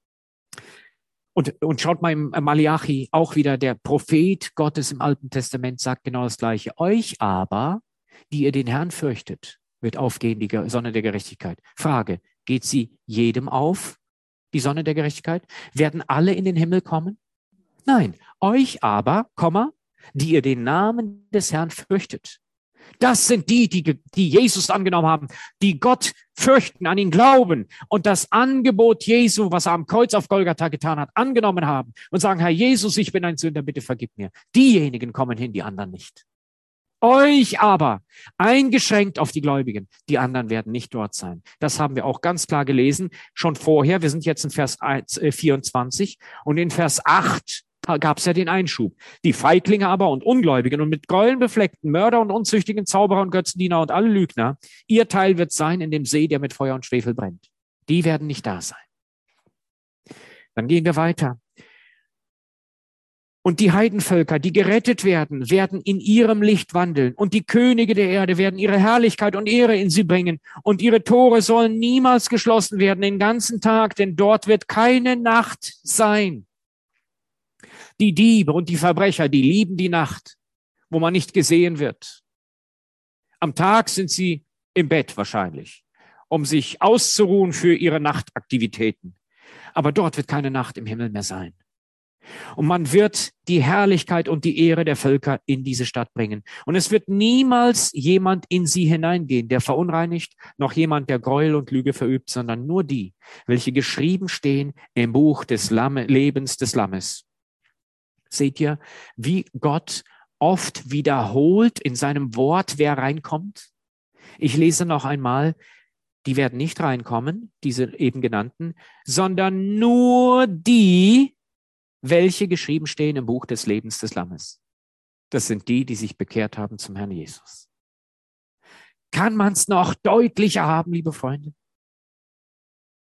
Und, und schaut mal im Malachi auch wieder, der Prophet Gottes im Alten Testament sagt genau das Gleiche. Euch aber, die ihr den Herrn fürchtet, wird aufgehen die Sonne der Gerechtigkeit. Frage, geht sie jedem auf, die Sonne der Gerechtigkeit? Werden alle in den Himmel kommen? Nein, euch aber, Komma, die ihr den Namen des Herrn fürchtet. Das sind die, die, die Jesus angenommen haben, die Gott fürchten, an ihn glauben und das Angebot Jesu, was er am Kreuz auf Golgatha getan hat, angenommen haben und sagen, Herr Jesus, ich bin ein Sünder, bitte vergib mir. Diejenigen kommen hin, die anderen nicht. Euch aber, eingeschränkt auf die Gläubigen, die anderen werden nicht dort sein. Das haben wir auch ganz klar gelesen, schon vorher. Wir sind jetzt in Vers vierundzwanzig und in Vers acht gab es ja den Einschub. Die Feiglinge aber und Ungläubigen und mit Gräueln befleckten Mörder und unzüchtigen Zauberer und Götzendiener und alle Lügner, ihr Teil wird sein in dem See, der mit Feuer und Schwefel brennt. Die werden nicht da sein. Dann gehen wir weiter. Und die Heidenvölker, die gerettet werden, werden in ihrem Licht wandeln. Und die Könige der Erde werden ihre Herrlichkeit und Ehre in sie bringen. Und ihre Tore sollen niemals geschlossen werden den ganzen Tag, denn dort wird keine Nacht sein. Die Diebe und die Verbrecher, die lieben die Nacht, wo man nicht gesehen wird. Am Tag sind sie im Bett wahrscheinlich, um sich auszuruhen für ihre Nachtaktivitäten. Aber dort wird keine Nacht im Himmel mehr sein. Und man wird die Herrlichkeit und die Ehre der Völker in diese Stadt bringen. Und es wird niemals jemand in sie hineingehen, der verunreinigt, noch jemand, der Gräuel und Lüge verübt, sondern nur die, welche geschrieben stehen im Buch des Lamme, Lebens des Lammes. Seht ihr, wie Gott oft wiederholt in seinem Wort, wer reinkommt? Ich lese noch einmal, die werden nicht reinkommen, diese eben genannten, sondern nur die, welche geschrieben stehen im Buch des Lebens des Lammes. Das sind die, die sich bekehrt haben zum Herrn Jesus. Kann man es noch deutlicher haben, liebe Freunde?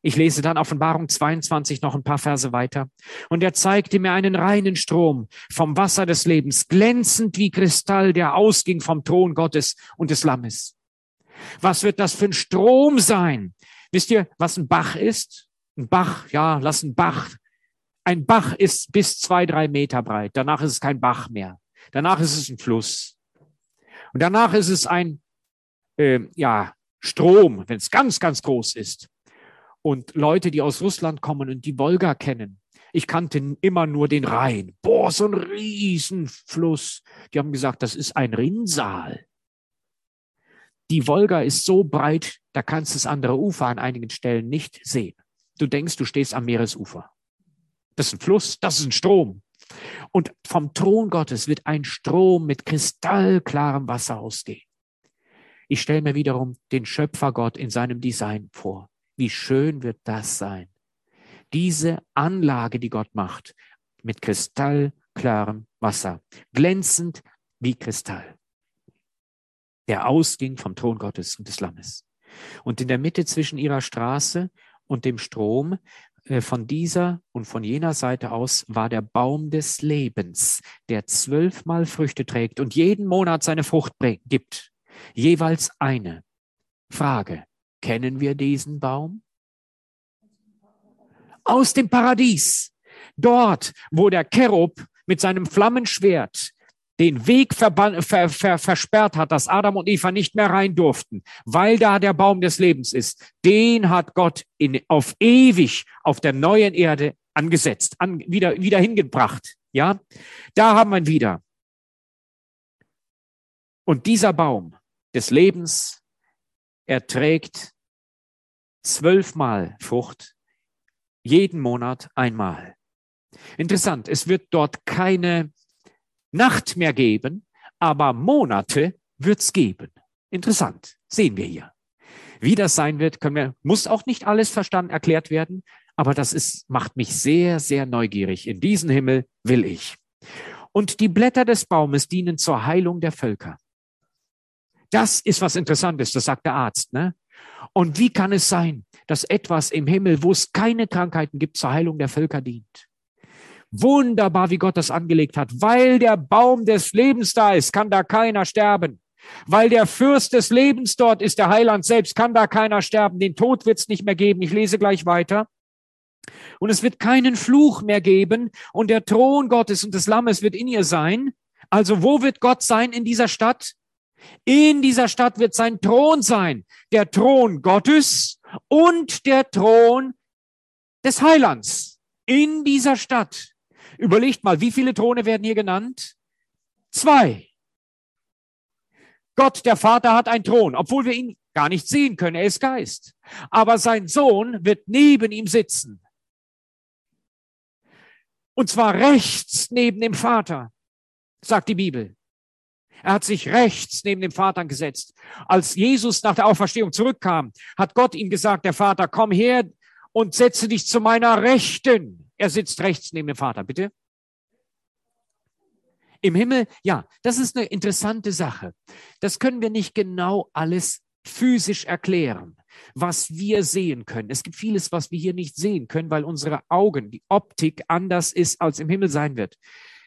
Ich lese dann Offenbarung zweiundzwanzig noch ein paar Verse weiter. Und er zeigte mir einen reinen Strom vom Wasser des Lebens, glänzend wie Kristall, der ausging vom Thron Gottes und des Lammes. Was wird das für ein Strom sein? Wisst ihr, was ein Bach ist? Ein Bach, ja, lass ein Bach. Ein Bach ist bis zwei, drei Meter breit. Danach ist es kein Bach mehr. Danach ist es ein Fluss. Und danach ist es ein, äh, ja, Strom, wenn es ganz, ganz groß ist. Und Leute, die aus Russland kommen und die Wolga kennen, ich kannte immer nur den Rhein. Boah, so ein Riesenfluss. Die haben gesagt, das ist ein Rinnsal. Die Wolga ist so breit, da kannst du das andere Ufer an einigen Stellen nicht sehen. Du denkst, du stehst am Meeresufer. Das ist ein Fluss, das ist ein Strom. Und vom Thron Gottes wird ein Strom mit kristallklarem Wasser ausgehen. Ich stelle mir wiederum den Schöpfergott in seinem Design vor. Wie schön wird das sein? Diese Anlage, die Gott macht, mit kristallklarem Wasser, glänzend wie Kristall, der ausging vom Thron Gottes und des Lammes. Und in der Mitte zwischen ihrer Straße und dem Strom, äh, von dieser und von jener Seite aus, war der Baum des Lebens, der zwölfmal Früchte trägt und jeden Monat seine Frucht gibt. Jeweils eine. Frage. Kennen wir diesen Baum? Aus dem Paradies. Dort, wo der Cherub mit seinem Flammenschwert den Weg verban- ver- ver- versperrt hat, dass Adam und Eva nicht mehr rein durften, weil da der Baum des Lebens ist. Den hat Gott in, auf ewig auf der neuen Erde angesetzt, an, wieder, wieder hingebracht. Ja, da haben wir ihn wieder. Und dieser Baum des Lebens, er trägt zwölfmal Frucht, jeden Monat einmal. Interessant, es wird dort keine Nacht mehr geben, aber Monate wird es geben. Interessant, sehen wir hier. Wie das sein wird, können wir, muss auch nicht alles verstanden erklärt werden, aber das ist, macht mich sehr, sehr neugierig. In diesen Himmel will ich. Und die Blätter des Baumes dienen zur Heilung der Völker. Das ist was Interessantes, das sagt der Arzt, ne? Und wie kann es sein, dass etwas im Himmel, wo es keine Krankheiten gibt, zur Heilung der Völker dient? Wunderbar, wie Gott das angelegt hat. Weil der Baum des Lebens da ist, kann da keiner sterben. Weil der Fürst des Lebens dort ist, der Heiland selbst, kann da keiner sterben. Den Tod wird es nicht mehr geben. Ich lese gleich weiter. Und es wird keinen Fluch mehr geben. Und der Thron Gottes und des Lammes wird in ihr sein. Also wo wird Gott sein in dieser Stadt? In dieser Stadt wird sein Thron sein. Der Thron Gottes und der Thron des Heilands. In dieser Stadt. Überlegt mal, wie viele Throne werden hier genannt? Zwei. Gott, der Vater, hat einen Thron, obwohl wir ihn gar nicht sehen können. Er ist Geist. Aber sein Sohn wird neben ihm sitzen. Und zwar rechts neben dem Vater, sagt die Bibel. Er hat sich rechts neben dem Vater gesetzt. Als Jesus nach der Auferstehung zurückkam, hat Gott ihm gesagt, der Vater, komm her und setze dich zu meiner Rechten. Er sitzt rechts neben dem Vater, bitte. Im Himmel, ja, das ist eine interessante Sache. Das können wir nicht genau alles physisch erklären, was wir sehen können. Es gibt vieles, was wir hier nicht sehen können, weil unsere Augen, die Optik anders ist, als im Himmel sein wird.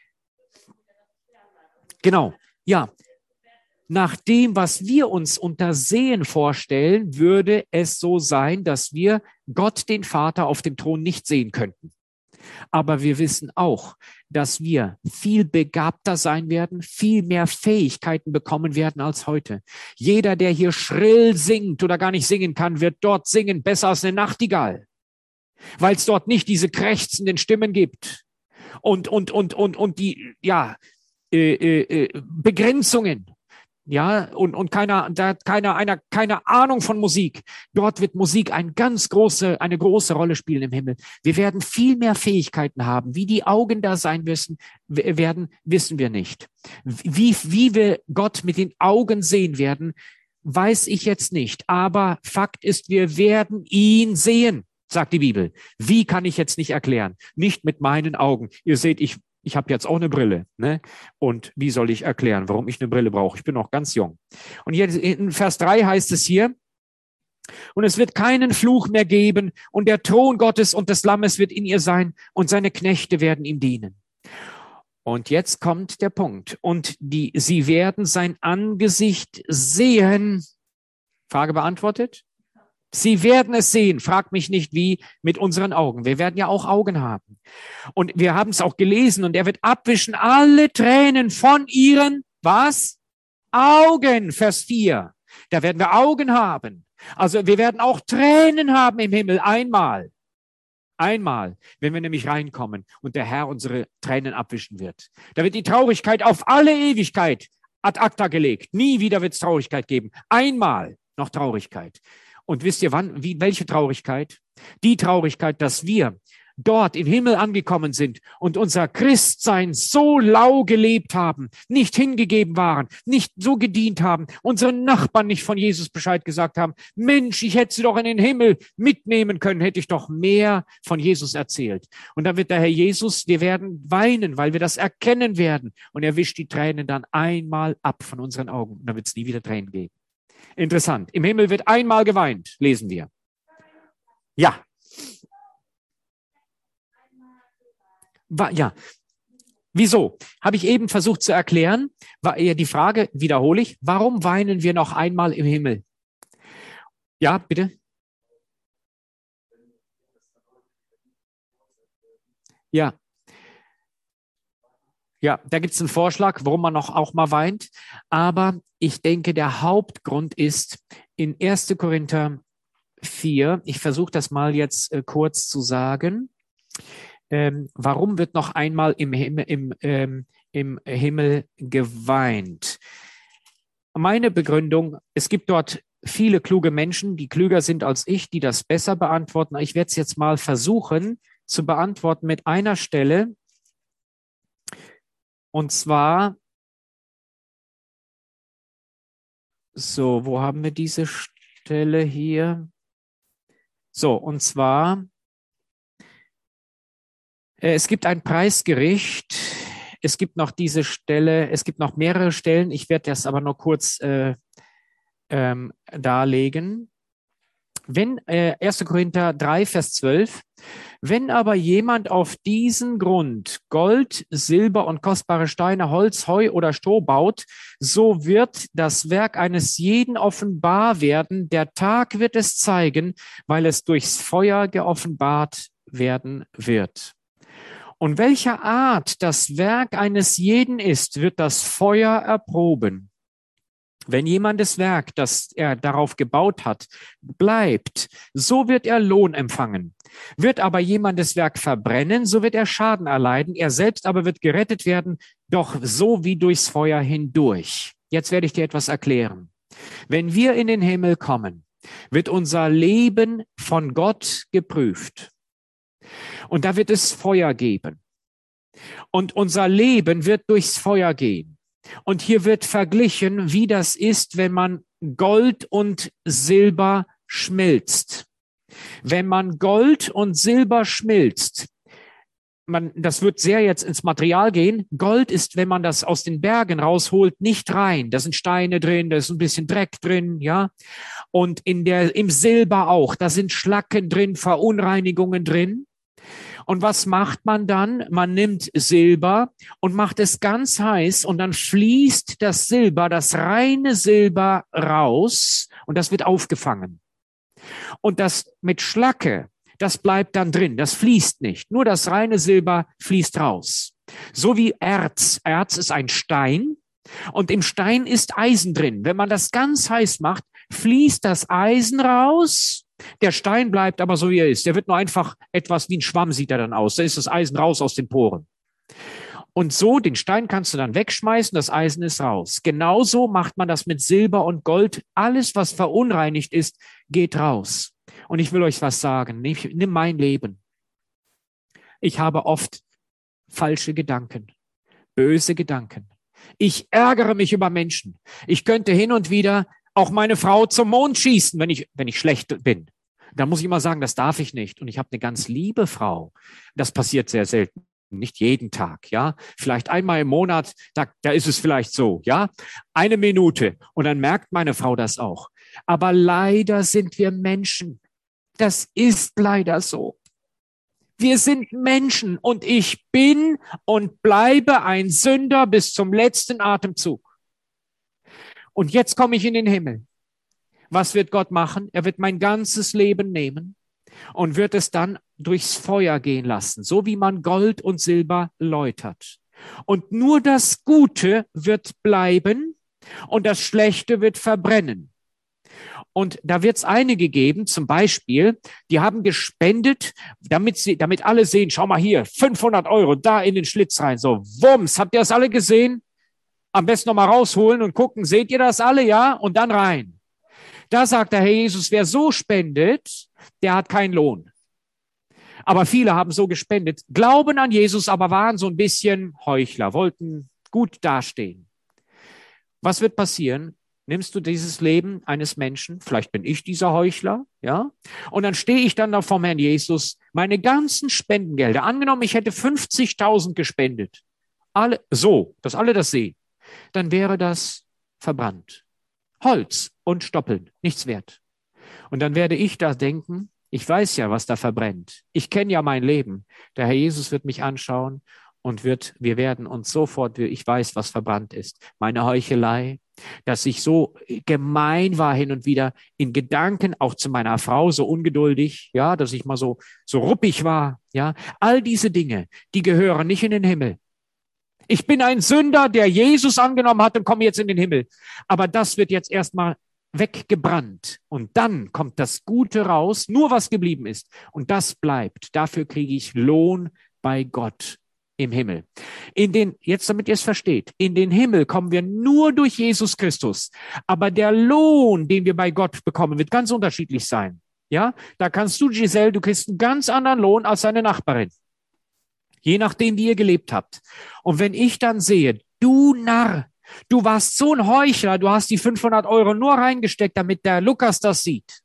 Genau, ja. Nach dem, was wir uns unter Sehen vorstellen, würde es so sein, dass wir Gott, den Vater, auf dem Thron nicht sehen könnten. Aber wir wissen auch, dass wir viel begabter sein werden, viel mehr Fähigkeiten bekommen werden als heute. Jeder, der hier schrill singt oder gar nicht singen kann, wird dort singen, besser als eine Nachtigall, weil es dort nicht diese krächzenden Stimmen gibt und, und, und, und, und die ja, äh, äh, Begrenzungen. Ja, und, und keiner, da hat keiner, einer, keine Ahnung von Musik. Dort wird Musik eine ganz große, eine große Rolle spielen im Himmel. Wir werden viel mehr Fähigkeiten haben. Wie die Augen da sein müssen, werden, wissen wir nicht. Wie, wie wir Gott mit den Augen sehen werden, weiß ich jetzt nicht. Aber Fakt ist, wir werden ihn sehen, sagt die Bibel. Wie kann ich jetzt nicht erklären? Nicht mit meinen Augen. Ihr seht, ich Ich habe jetzt auch eine Brille, ne? Und wie soll ich erklären, warum ich eine Brille brauche? Ich bin noch ganz jung. Und jetzt in Vers drei heißt es hier, Und es wird keinen Fluch mehr geben und der Thron Gottes und des Lammes wird in ihr sein und seine Knechte werden ihm dienen. Und jetzt kommt der Punkt. Und die, sie werden sein Angesicht sehen. Frage beantwortet? Sie werden es sehen. Fragt mich nicht wie mit unseren Augen. Wir werden ja auch Augen haben. Und wir haben es auch gelesen und er wird abwischen alle Tränen von ihren, was? Augen, Vers vier. Da werden wir Augen haben. Also wir werden auch Tränen haben im Himmel einmal. Einmal, wenn wir nämlich reinkommen und der Herr unsere Tränen abwischen wird. Da wird die Traurigkeit auf alle Ewigkeit ad acta gelegt. Nie wieder wird es Traurigkeit geben. Einmal noch Traurigkeit. Und wisst ihr wann, wie, welche Traurigkeit? Die Traurigkeit, dass wir dort im Himmel angekommen sind und unser Christsein so lau gelebt haben, nicht hingegeben waren, nicht so gedient haben, unseren Nachbarn nicht von Jesus Bescheid gesagt haben. Mensch, ich hätte sie doch in den Himmel mitnehmen können, hätte ich doch mehr von Jesus erzählt. Und dann wird der Herr Jesus, wir werden weinen, weil wir das erkennen werden. Und er wischt die Tränen dann einmal ab von unseren Augen. Und dann wird es nie wieder Tränen geben. Interessant. Im Himmel wird einmal geweint, lesen wir. Ja. Ja, wieso? Habe ich eben versucht zu erklären. War eher die Frage, wiederhole ich, warum weinen wir noch einmal im Himmel? Ja, bitte? Ja. Ja, da gibt es einen Vorschlag, warum man noch auch mal weint. Aber ich denke, der Hauptgrund ist in erster Korinther vier, ich versuche das mal jetzt äh, kurz zu sagen. Ähm, warum wird noch einmal im Himmel, im, ähm, im Himmel geweint? Meine Begründung, es gibt dort viele kluge Menschen, die klüger sind als ich, die das besser beantworten. Ich werde es jetzt mal versuchen zu beantworten mit einer Stelle. Und zwar, so, wo haben wir diese Stelle hier? So, und zwar, es gibt ein Preisgericht, es gibt noch diese Stelle, es gibt noch mehrere Stellen, ich werde das aber nur kurz äh, ähm, darlegen. Wenn, äh, erster Korinther drei, Vers zwölf, wenn aber jemand auf diesen Grund Gold, Silber und kostbare Steine, Holz, Heu oder Stroh baut, so wird das Werk eines jeden offenbar werden. Der Tag wird es zeigen, weil es durchs Feuer geoffenbart werden wird. Und welcher Art das Werk eines jeden ist, wird das Feuer erproben. Wenn jemandes Werk, das er darauf gebaut hat, bleibt, so wird er Lohn empfangen. Wird aber jemandes Werk verbrennen, so wird er Schaden erleiden. Er selbst aber wird gerettet werden, doch so wie durchs Feuer hindurch. Jetzt werde ich dir etwas erklären. Wenn wir in den Himmel kommen, wird unser Leben von Gott geprüft. Und da wird es Feuer geben. Und unser Leben wird durchs Feuer gehen. Und hier wird verglichen, wie das ist, wenn man Gold und Silber schmilzt. Wenn man Gold und Silber schmilzt, man, das wird sehr jetzt ins Material gehen. Gold ist, wenn man das aus den Bergen rausholt, nicht rein. Da sind Steine drin, da ist ein bisschen Dreck drin, ja. Und in der, im Silber auch, da sind Schlacken drin, Verunreinigungen drin. Und was macht man dann? Man nimmt Silber und macht es ganz heiß und dann fließt das Silber, das reine Silber raus und das wird aufgefangen. Und das mit Schlacke, das bleibt dann drin, das fließt nicht. Nur das reine Silber fließt raus. So wie Erz. Erz ist ein Stein und im Stein ist Eisen drin. Wenn man das ganz heiß macht, fließt das Eisen raus. Der Stein bleibt aber so, wie er ist. Der wird nur einfach etwas wie ein Schwamm, sieht er dann aus. Da ist das Eisen raus aus den Poren. Und so, den Stein kannst du dann wegschmeißen, das Eisen ist raus. Genauso macht man das mit Silber und Gold. Alles, was verunreinigt ist, geht raus. Und ich will euch was sagen. Nimm mein Leben. Ich habe oft falsche Gedanken, böse Gedanken. Ich ärgere mich über Menschen. Ich könnte hin und wieder auch meine Frau zum Mond schießen, wenn ich, wenn ich schlecht bin. Da muss ich immer sagen, das darf ich nicht. Und ich habe eine ganz liebe Frau. Das passiert sehr selten. Nicht jeden Tag, ja. Vielleicht einmal im Monat, da, da ist es vielleicht so, ja. Eine Minute. Und dann merkt meine Frau das auch. Aber leider sind wir Menschen. Das ist leider so. Wir sind Menschen und ich bin und bleibe ein Sünder bis zum letzten Atemzug. Und jetzt komme ich in den Himmel. Was wird Gott machen? Er wird mein ganzes Leben nehmen und wird es dann durchs Feuer gehen lassen, so wie man Gold und Silber läutert. Und nur das Gute wird bleiben und das Schlechte wird verbrennen. Und da wird es einige geben, zum Beispiel, die haben gespendet, damit sie, damit alle sehen, schau mal hier, fünfhundert Euro da in den Schlitz rein. So, wumms, habt ihr das alle gesehen? Am besten nochmal rausholen und gucken, seht ihr das alle, ja? Und dann rein. Da sagt der Herr Jesus, wer so spendet, der hat keinen Lohn. Aber viele haben so gespendet, glauben an Jesus, aber waren so ein bisschen Heuchler, wollten gut dastehen. Was wird passieren? Nimmst du dieses Leben eines Menschen, vielleicht bin ich dieser Heuchler, ja, und dann stehe ich dann da vom Herrn Jesus, meine ganzen Spendengelder, angenommen, ich hätte fünfzigtausend gespendet, alle, so, dass alle das sehen, dann wäre das verbrannt. Holz und Stoppeln, nichts wert. Und dann werde ich da denken, ich weiß ja, was da verbrennt. Ich kenne ja mein Leben. Der Herr Jesus wird mich anschauen und wird, wir werden uns sofort, ich weiß, was verbrannt ist. Meine Heuchelei, dass ich so gemein war hin und wieder in Gedanken, auch zu meiner Frau, so ungeduldig, ja, dass ich mal so, so ruppig war, ja. All diese Dinge, die gehören nicht in den Himmel. Ich bin ein Sünder, der Jesus angenommen hat und komme jetzt in den Himmel. Aber das wird jetzt erstmal weggebrannt. Und dann kommt das Gute raus, nur was geblieben ist. Und das bleibt. Dafür kriege ich Lohn bei Gott im Himmel. In den, jetzt damit ihr es versteht, in den Himmel kommen wir nur durch Jesus Christus. Aber der Lohn, den wir bei Gott bekommen, wird ganz unterschiedlich sein. Ja, da kannst du, Giselle, du kriegst einen ganz anderen Lohn als deine Nachbarin. Je nachdem, wie ihr gelebt habt. Und wenn ich dann sehe, du Narr, du warst so ein Heuchler, du hast die fünfhundert Euro nur reingesteckt, damit der Lukas das sieht,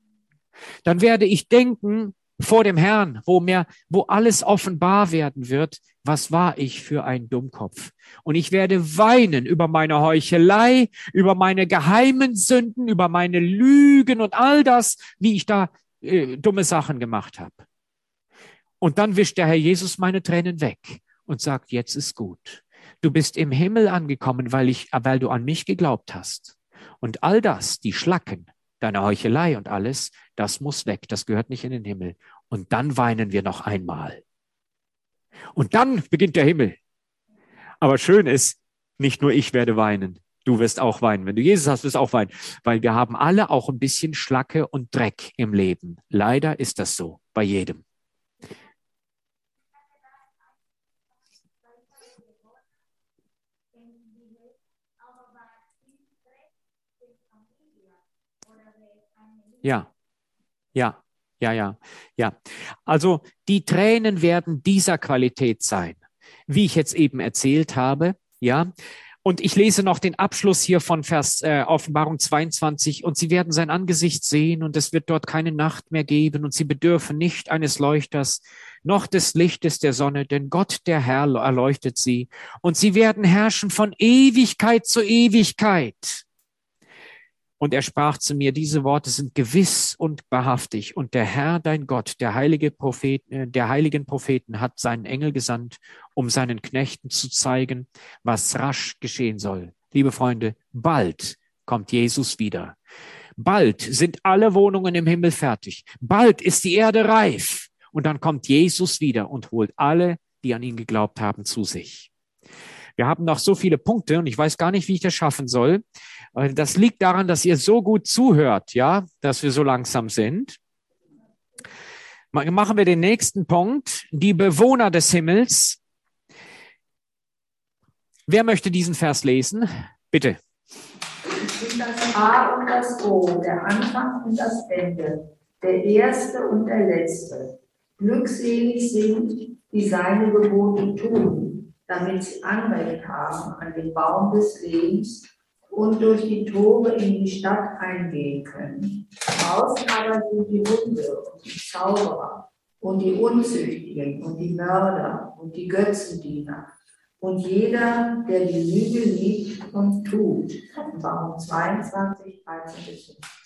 dann werde ich denken vor dem Herrn, wo mir, wo alles offenbar werden wird, was war ich für ein Dummkopf? Und ich werde weinen über meine Heuchelei, über meine geheimen Sünden, über meine Lügen und all das, wie ich da äh, dumme Sachen gemacht habe. Und dann wischt der Herr Jesus meine Tränen weg und sagt, jetzt ist gut. Du bist im Himmel angekommen, weil ich, weil du an mich geglaubt hast. Und all das, die Schlacken, deine Heuchelei und alles, das muss weg. Das gehört nicht in den Himmel. Und dann weinen wir noch einmal. Und dann beginnt der Himmel. Aber schön ist, nicht nur ich werde weinen. Du wirst auch weinen. Wenn du Jesus hast, wirst du auch weinen. Weil wir haben alle auch ein bisschen Schlacke und Dreck im Leben. Leider ist das so, bei jedem. Ja, ja, ja, ja, ja. Also die Tränen werden dieser Qualität sein, wie ich jetzt eben erzählt habe, ja. Und ich lese noch den Abschluss hier von Vers äh, Offenbarung zweiundzwanzig. Und sie werden sein Angesicht sehen und es wird dort keine Nacht mehr geben und sie bedürfen nicht eines Leuchters noch des Lichtes der Sonne, denn Gott, der Herr, erleuchtet sie. Und sie werden herrschen von Ewigkeit zu Ewigkeit. Und er sprach zu mir, diese Worte sind gewiss und wahrhaftig. Und der Herr, dein Gott, der heilige Prophet, der heiligen Propheten, hat seinen Engel gesandt, um seinen Knechten zu zeigen, was rasch geschehen soll. Liebe Freunde, bald kommt Jesus wieder. Bald sind alle Wohnungen im Himmel fertig. Bald ist die Erde reif. Und dann kommt Jesus wieder und holt alle, die an ihn geglaubt haben, zu sich. Wir haben noch so viele Punkte und ich weiß gar nicht, wie ich das schaffen soll. Das liegt daran, dass ihr so gut zuhört, ja, dass wir so langsam sind. Machen wir den nächsten Punkt. Die Bewohner des Himmels. Wer möchte diesen Vers lesen? Bitte. Ich bin das A und das O, der Anfang und das Ende, der Erste und der Letzte. Glückselig sind, die seine Gebote tun, damit sie Anrecht haben an den Baum des Lebens und durch die Tore in die Stadt eingehen können. Draußen aber sind die Hunde und die Zauberer und die Unzüchtigen und die Mörder und die Götzendiener und jeder, der die Lüge liebt und tut. Offenbarung zweiundzwanzig, dreizehn bis fünfzehn.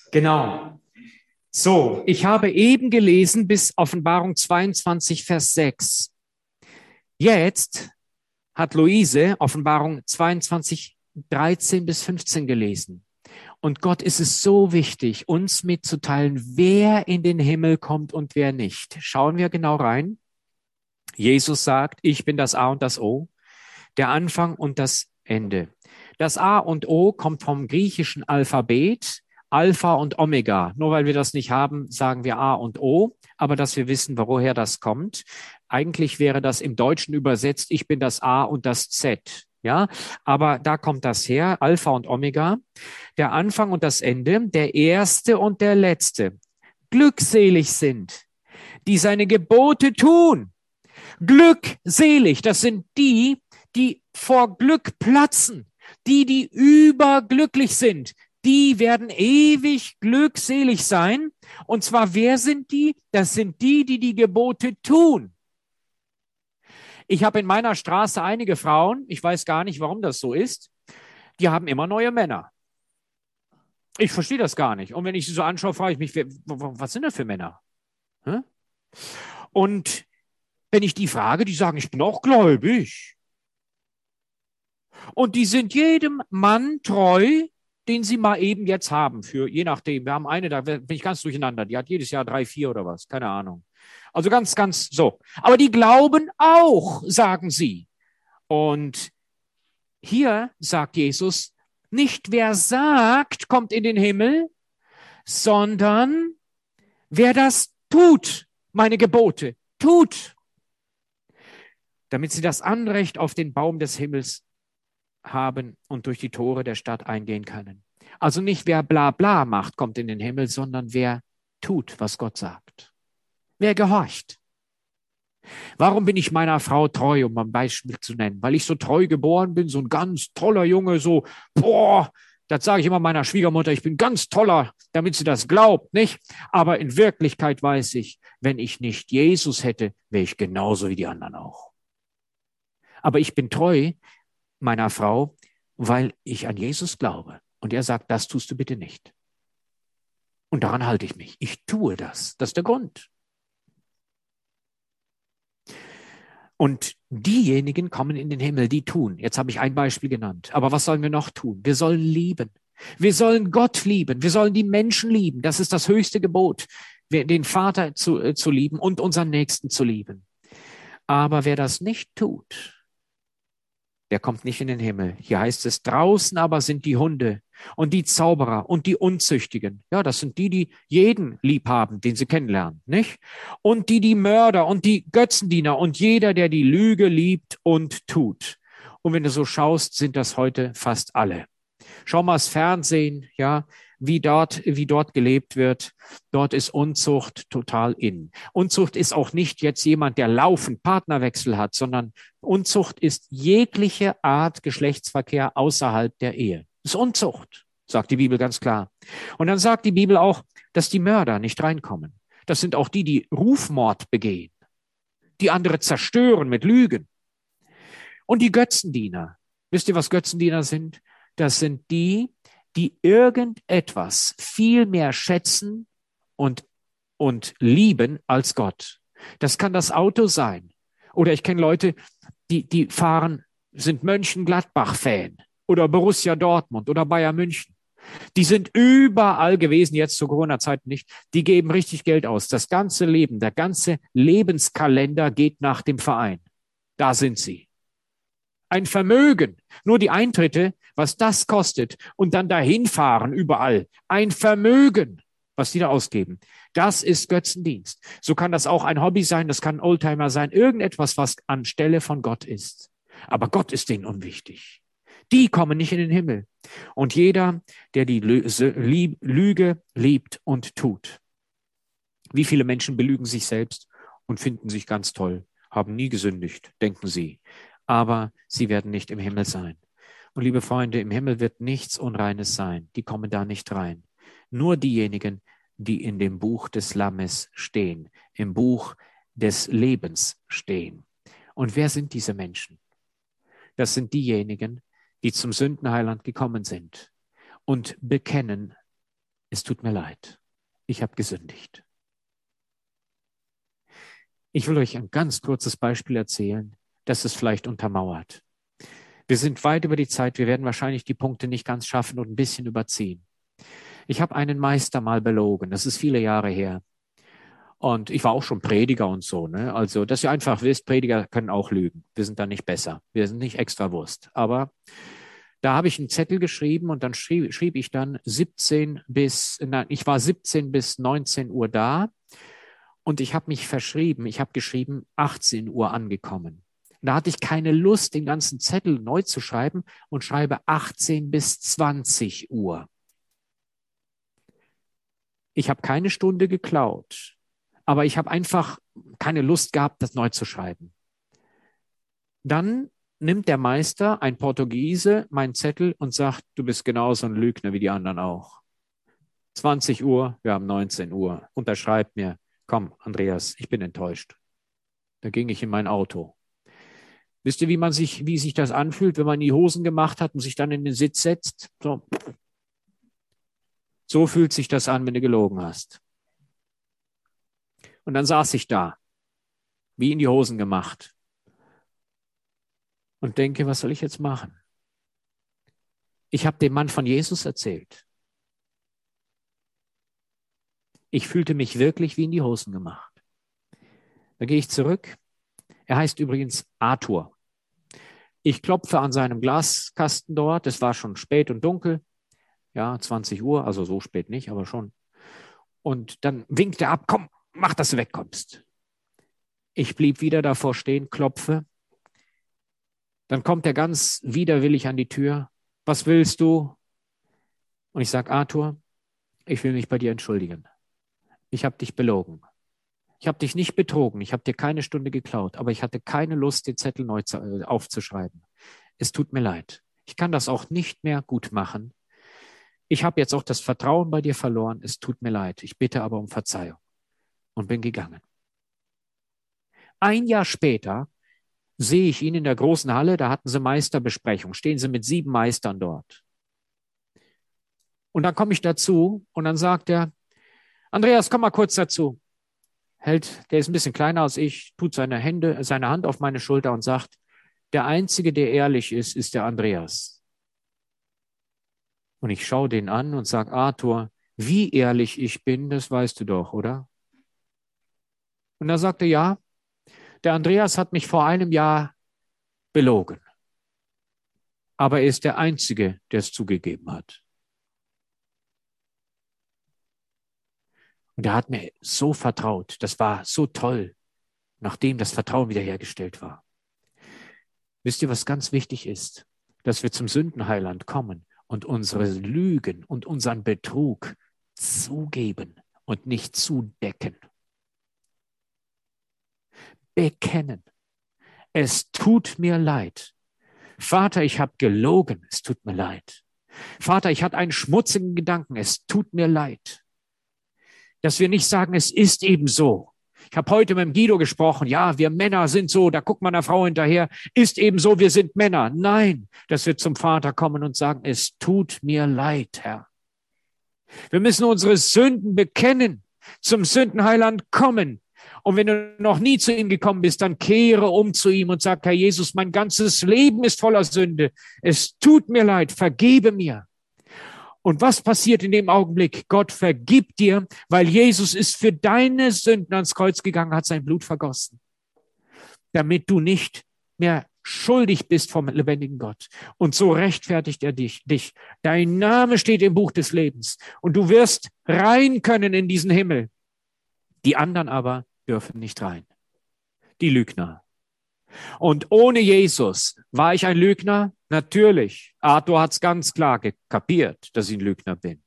Genau. So, ich habe eben gelesen bis Offenbarung zweiundzwanzig, Vers sechs. Jetzt hat Luise Offenbarung zweiundzwanzig, dreizehn bis fünfzehn gelesen. Und Gott ist es so wichtig, uns mitzuteilen, wer in den Himmel kommt und wer nicht. Schauen wir genau rein. Jesus sagt, ich bin das A und das O, der Anfang und das Ende. Das A und O kommt vom griechischen Alphabet, Alpha und Omega. Nur weil wir das nicht haben, sagen wir A und O, aber dass wir wissen, woher das kommt. Eigentlich wäre das im Deutschen übersetzt, ich bin das A und das Z. Ja, aber da kommt das her, Alpha und Omega, der Anfang und das Ende, der Erste und der Letzte. Glückselig sind, die seine Gebote tun. Glückselig, das sind die, die vor Glück platzen, die, die überglücklich sind. Die werden ewig glückselig sein. Und zwar, wer sind die? Das sind die, die die Gebote tun. Ich habe in meiner Straße einige Frauen, ich weiß gar nicht, warum das so ist, die haben immer neue Männer. Ich verstehe das gar nicht. Und wenn ich sie so anschaue, frage ich mich, wer, was sind das für Männer? Hm? Und wenn ich die frage, die sagen, ich bin auch gläubig. Und die sind jedem Mann treu, den sie mal eben jetzt haben, für je nachdem. Wir haben eine, da bin ich ganz durcheinander, die hat jedes Jahr drei, vier oder was, keine Ahnung. Also ganz, ganz so. Aber die glauben auch, sagen sie. Und hier sagt Jesus, nicht wer sagt, kommt in den Himmel, sondern wer das tut, meine Gebote, tut, damit sie das Anrecht auf den Baum des Himmels haben und durch die Tore der Stadt eingehen können. Also nicht wer bla bla macht, kommt in den Himmel, sondern wer tut, was Gott sagt. Wer gehorcht. Warum bin ich meiner Frau treu, um ein Beispiel zu nennen? Weil ich so treu geboren bin, so ein ganz toller Junge, so, boah, das sage ich immer meiner Schwiegermutter, ich bin ganz toller, damit sie das glaubt, nicht? Aber in Wirklichkeit weiß ich, wenn ich nicht Jesus hätte, wäre ich genauso wie die anderen auch. Aber ich bin treu meiner Frau, weil ich an Jesus glaube. Und er sagt, das tust du bitte nicht. Und daran halte ich mich. Ich tue das. Das ist der Grund. Und diejenigen kommen in den Himmel, die tun. Jetzt habe ich ein Beispiel genannt. Aber was sollen wir noch tun? Wir sollen lieben. Wir sollen Gott lieben. Wir sollen die Menschen lieben. Das ist das höchste Gebot, den Vater zu, äh, zu lieben und unseren Nächsten zu lieben. Aber wer das nicht tut, der kommt nicht in den Himmel. Hier heißt es, draußen aber sind die Hunde und die Zauberer und die Unzüchtigen. Ja, das sind die, die jeden lieb haben, den sie kennenlernen, nicht? Und die, die Mörder und die Götzendiener und jeder, der die Lüge liebt und tut. Und wenn du so schaust, sind das heute fast alle. Schau mal das Fernsehen, ja, wie dort, wie dort gelebt wird. Dort ist Unzucht total in. Unzucht ist auch nicht jetzt jemand, der laufend Partnerwechsel hat, sondern Unzucht ist jegliche Art Geschlechtsverkehr außerhalb der Ehe. Das ist Unzucht, sagt die Bibel ganz klar. Und dann sagt die Bibel auch, dass die Mörder nicht reinkommen. Das sind auch die, die Rufmord begehen, die andere zerstören mit Lügen. Und die Götzendiener. Wisst ihr, was Götzendiener sind? Das sind die, die irgendetwas viel mehr schätzen und, und lieben als Gott. Das kann das Auto sein. Oder ich kenne Leute, die, die fahren, sind Mönchengladbach-Fan oder Borussia Dortmund oder Bayern München. Die sind überall gewesen, jetzt zur Corona-Zeit nicht. Die geben richtig Geld aus. Das ganze Leben, der ganze Lebenskalender geht nach dem Verein. Da sind sie. Ein Vermögen. Nur die Eintritte, was das kostet und dann dahin fahren überall. Ein Vermögen, was die da ausgeben. Das ist Götzendienst. So kann das auch ein Hobby sein, das kann ein Oldtimer sein, irgendetwas, was anstelle von Gott ist. Aber Gott ist denen unwichtig. Die kommen nicht in den Himmel. Und jeder, der die Lüge liebt und tut. Wie viele Menschen belügen sich selbst und finden sich ganz toll, haben nie gesündigt, denken sie. Aber sie werden nicht im Himmel sein. Und liebe Freunde, im Himmel wird nichts Unreines sein. Die kommen da nicht rein. Nur diejenigen, die in dem Buch des Lammes stehen, im Buch des Lebens stehen. Und wer sind diese Menschen? Das sind diejenigen, die zum Sündenheiland gekommen sind und bekennen, es tut mir leid, ich habe gesündigt. Ich will euch ein ganz kurzes Beispiel erzählen, das es vielleicht untermauert. Wir sind weit über die Zeit, wir werden wahrscheinlich die Punkte nicht ganz schaffen und ein bisschen überziehen. Ich habe einen Meister mal belogen, das ist viele Jahre her. Und ich war auch schon Prediger und so, ne? Also, dass ihr einfach wisst, Prediger können auch lügen. Wir sind da nicht besser. Wir sind nicht Extrawurst. Aber da habe ich einen Zettel geschrieben und dann schrieb, schrieb ich dann siebzehn bis, nein, ich war siebzehn bis neunzehn Uhr da und ich habe mich verschrieben. Ich habe geschrieben, achtzehn Uhr angekommen. Und da hatte ich keine Lust, den ganzen Zettel neu zu schreiben und schreibe achtzehn bis zwanzig Uhr. Ich habe keine Stunde geklaut. Aber ich habe einfach keine Lust gehabt, das neu zu schreiben. Dann nimmt der Meister, ein Portugiese, meinen Zettel und sagt, du bist genauso ein Lügner wie die anderen auch. zwanzig Uhr, wir haben neunzehn Uhr. Unterschreibt mir, komm, Andreas, ich bin enttäuscht. Da ging ich in mein Auto. Wisst ihr, wie man sich, wie sich das anfühlt, wenn man die Hosen gemacht hat und sich dann in den Sitz setzt? So, so fühlt sich das an, wenn du gelogen hast. Und dann saß ich da, wie in die Hosen gemacht und denke, was soll ich jetzt machen? Ich habe dem Mann von Jesus erzählt. Ich fühlte mich wirklich wie in die Hosen gemacht. Da gehe ich zurück. Er heißt übrigens Arthur. Ich klopfe an seinem Glaskasten dort. Es war schon spät und dunkel. Ja, zwanzig Uhr, also so spät nicht, aber schon. Und dann winkt er ab, komm, mach, dass du wegkommst. Ich blieb wieder davor stehen, klopfe. Dann kommt er ganz widerwillig an die Tür. Was willst du? Und ich sage, Arthur, ich will mich bei dir entschuldigen. Ich habe dich belogen. Ich habe dich nicht betrogen. Ich habe dir keine Stunde geklaut. Aber ich hatte keine Lust, den Zettel neu zu, äh, aufzuschreiben. Es tut mir leid. Ich kann das auch nicht mehr gut machen. Ich habe jetzt auch das Vertrauen bei dir verloren. Es tut mir leid. Ich bitte aber um Verzeihung. Und bin gegangen. Ein Jahr später sehe ich ihn in der großen Halle, da hatten sie Meisterbesprechung, stehen sie mit sieben Meistern dort. Und dann komme ich dazu und dann sagt er, Andreas, komm mal kurz dazu. Hält, der ist ein bisschen kleiner als ich, tut seine Hände, seine Hand auf meine Schulter und sagt, der Einzige, der ehrlich ist, ist der Andreas. Und ich schaue den an und sage, Arthur, wie ehrlich ich bin, das weißt du doch, oder? Und er sagte, ja, der Andreas hat mich vor einem Jahr belogen. Aber er ist der Einzige, der es zugegeben hat. Und er hat mir so vertraut. Das war so toll, nachdem das Vertrauen wiederhergestellt war. Wisst ihr, was ganz wichtig ist? Dass wir zum Sündenheiland kommen und unsere Lügen und unseren Betrug zugeben und nicht zudecken. Bekennen. Es tut mir leid. Vater, ich habe gelogen. Es tut mir leid. Vater, ich hatte einen schmutzigen Gedanken. Es tut mir leid. Dass wir nicht sagen, es ist eben so. Ich habe heute mit dem Guido gesprochen. Ja, wir Männer sind so. Da guckt man einer Frau hinterher. Ist eben so, wir sind Männer. Nein, dass wir zum Vater kommen und sagen, es tut mir leid, Herr. Wir müssen unsere Sünden bekennen, zum Sündenheiland kommen. Und wenn du noch nie zu ihm gekommen bist, dann kehre um zu ihm und sag, Herr Jesus, mein ganzes Leben ist voller Sünde. Es tut mir leid, vergebe mir. Und was passiert in dem Augenblick? Gott vergibt dir, weil Jesus ist für deine Sünden ans Kreuz gegangen, hat sein Blut vergossen, damit du nicht mehr schuldig bist vom lebendigen Gott. Und so rechtfertigt er dich, dich. Dein Name steht im Buch des Lebens und du wirst rein können in diesen Himmel. Die anderen aber dürfen nicht rein. Die Lügner. Und ohne Jesus war ich ein Lügner? Natürlich. Arthur hat es ganz klar kapiert, dass ich ein Lügner bin.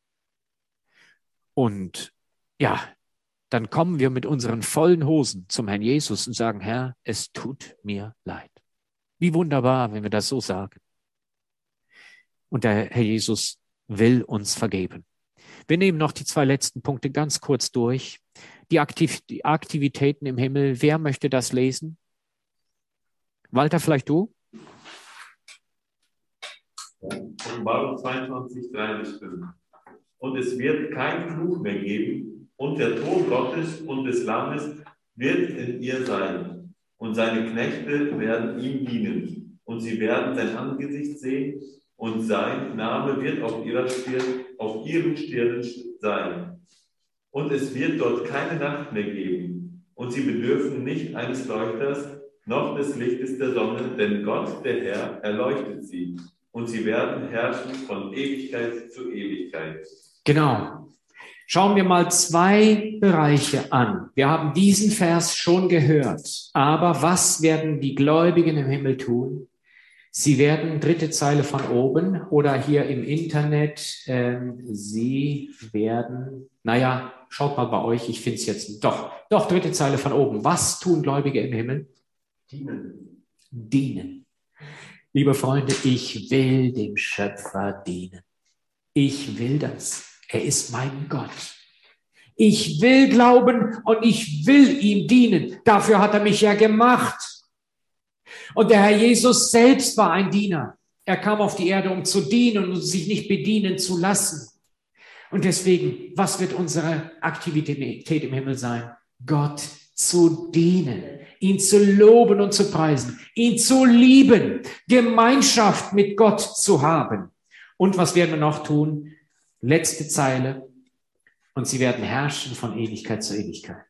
Und ja, dann kommen wir mit unseren vollen Hosen zum Herrn Jesus und sagen, Herr, es tut mir leid. Wie wunderbar, wenn wir das so sagen. Und der Herr Jesus will uns vergeben. Wir nehmen noch die zwei letzten Punkte ganz kurz durch. Die, Aktiv- die Aktivitäten im Himmel. Wer möchte das lesen? Walter, vielleicht du? Offenbarung zweiundzwanzig, drei bis fünf. und es wird keinen Fluch mehr geben, und der Thron Gottes und des Lammes wird in ihr sein, und seine Knechte werden ihm dienen, und sie werden sein Angesicht sehen, und sein Name wird auf ihrer Stirn, auf ihren Stirnen sein. Und es wird dort keine Nacht mehr geben, und sie bedürfen nicht eines Leuchters, noch des Lichtes der Sonne, denn Gott, der Herr, erleuchtet sie, und sie werden herrschen von Ewigkeit zu Ewigkeit. Genau. Schauen wir mal zwei Bereiche an. Wir haben diesen Vers schon gehört. Aber was werden die Gläubigen im Himmel tun? Sie werden, dritte Zeile von oben oder hier im Internet, ähm, sie werden, naja, schaut mal bei euch, ich finde es jetzt, doch, doch, dritte Zeile von oben. Was tun Gläubige im Himmel? Dienen. Dienen. Liebe Freunde, ich will dem Schöpfer dienen. Ich will das. Er ist mein Gott. Ich will glauben und ich will ihm dienen. Dafür hat er mich ja gemacht. Und der Herr Jesus selbst war ein Diener. Er kam auf die Erde, um zu dienen und sich nicht bedienen zu lassen. Und deswegen, was wird unsere Aktivität im Himmel sein? Gott zu dienen, ihn zu loben und zu preisen, ihn zu lieben, Gemeinschaft mit Gott zu haben. Und was werden wir noch tun? Letzte Zeile. Und sie werden herrschen von Ewigkeit zu Ewigkeit.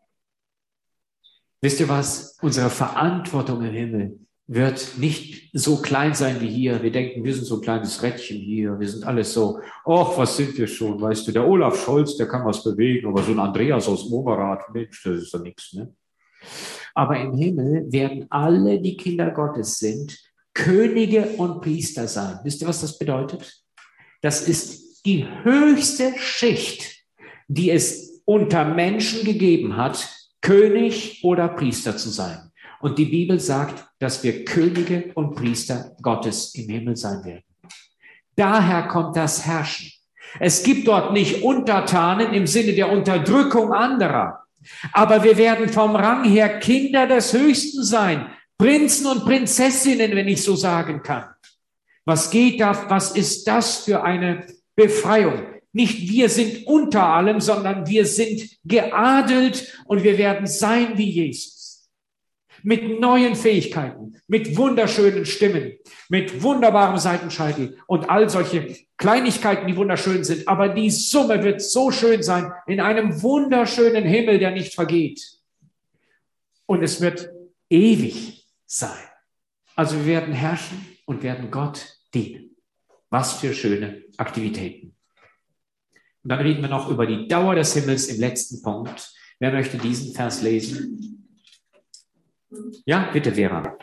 Wisst ihr was? Unsere Verantwortung im Himmel wird nicht so klein sein wie hier. Wir denken, wir sind so ein kleines Rädchen hier. Wir sind alles so, ach, was sind wir schon? Weißt du, der Olaf Scholz, der kann was bewegen, aber so ein Andreas aus dem Oberrat, Mensch, das ist doch nichts, ne? Aber im Himmel werden alle, die Kinder Gottes sind, Könige und Priester sein. Wisst ihr, was das bedeutet? Das ist die höchste Schicht, die es unter Menschen gegeben hat, König oder Priester zu sein. Und die Bibel sagt, dass wir Könige und Priester Gottes im Himmel sein werden. Daher kommt das Herrschen. Es gibt dort nicht Untertanen im Sinne der Unterdrückung anderer, aber wir werden vom Rang her Kinder des Höchsten sein, Prinzen und Prinzessinnen, wenn ich so sagen kann. Was geht da? Was ist das für eine Befreiung? Nicht wir sind unter allem, sondern wir sind geadelt und wir werden sein wie Jesus. Mit neuen Fähigkeiten, mit wunderschönen Stimmen, mit wunderbarem Seitenscheitel und all solche Kleinigkeiten, die wunderschön sind. Aber die Summe wird so schön sein in einem wunderschönen Himmel, der nicht vergeht. Und es wird ewig sein. Also wir werden herrschen und werden Gott dienen. Was für schöne Aktivitäten. Und dann reden wir noch über die Dauer des Himmels im letzten Punkt. Wer möchte diesen Vers lesen? Ja, bitte, Vera.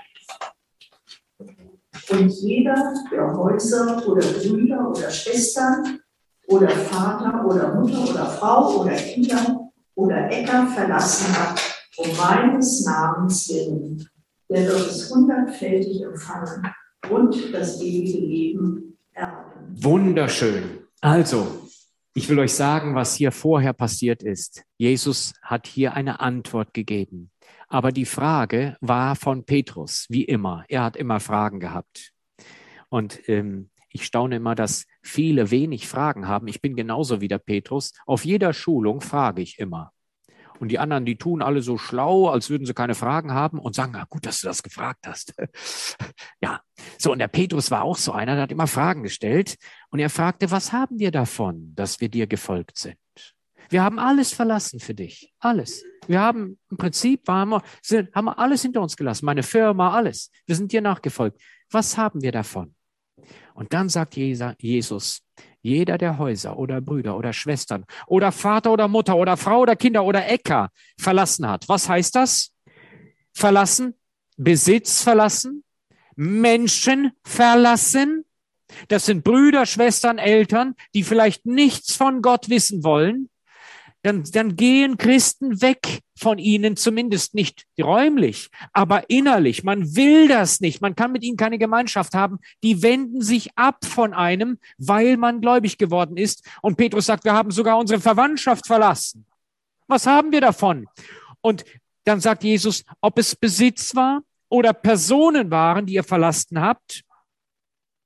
Und jeder, der Häuser oder Brüder oder Schwestern oder Vater oder Mutter oder Frau oder Kinder oder Äcker verlassen hat, um meines Namens willen, der wird es hundertfältig empfangen und das ewige Leben erben. Wunderschön. Also, ich will euch sagen, was hier vorher passiert ist. Jesus hat hier eine Antwort gegeben. Aber die Frage war von Petrus, wie immer. Er hat immer Fragen gehabt. Und ähm, ich staune immer, dass viele wenig Fragen haben. Ich bin genauso wie der Petrus. Auf jeder Schulung frage ich immer. Und die anderen, die tun alle so schlau, als würden sie keine Fragen haben und sagen, na gut, dass du das gefragt hast. Ja, so, und der Petrus war auch so einer, der hat immer Fragen gestellt. Und er fragte, was haben wir davon, dass wir dir gefolgt sind? Wir haben alles verlassen für dich, alles. Wir haben im Prinzip, haben wir, sind, haben wir alles hinter uns gelassen, meine Firma, alles. Wir sind dir nachgefolgt. Was haben wir davon? Und dann sagt Jesus, jeder der Häuser oder Brüder oder Schwestern oder Vater oder Mutter oder Frau oder Kinder oder Äcker verlassen hat. Was heißt das? Verlassen, Besitz verlassen, Menschen verlassen. Das sind Brüder, Schwestern, Eltern, die vielleicht nichts von Gott wissen wollen. Dann, dann gehen Christen weg von ihnen, zumindest nicht räumlich, aber innerlich. Man will das nicht. Man kann mit ihnen keine Gemeinschaft haben. Die wenden sich ab von einem, weil man gläubig geworden ist. Und Petrus sagt, wir haben sogar unsere Verwandtschaft verlassen. Was haben wir davon? Und dann sagt Jesus, ob es Besitz war oder Personen waren, die ihr verlassen habt,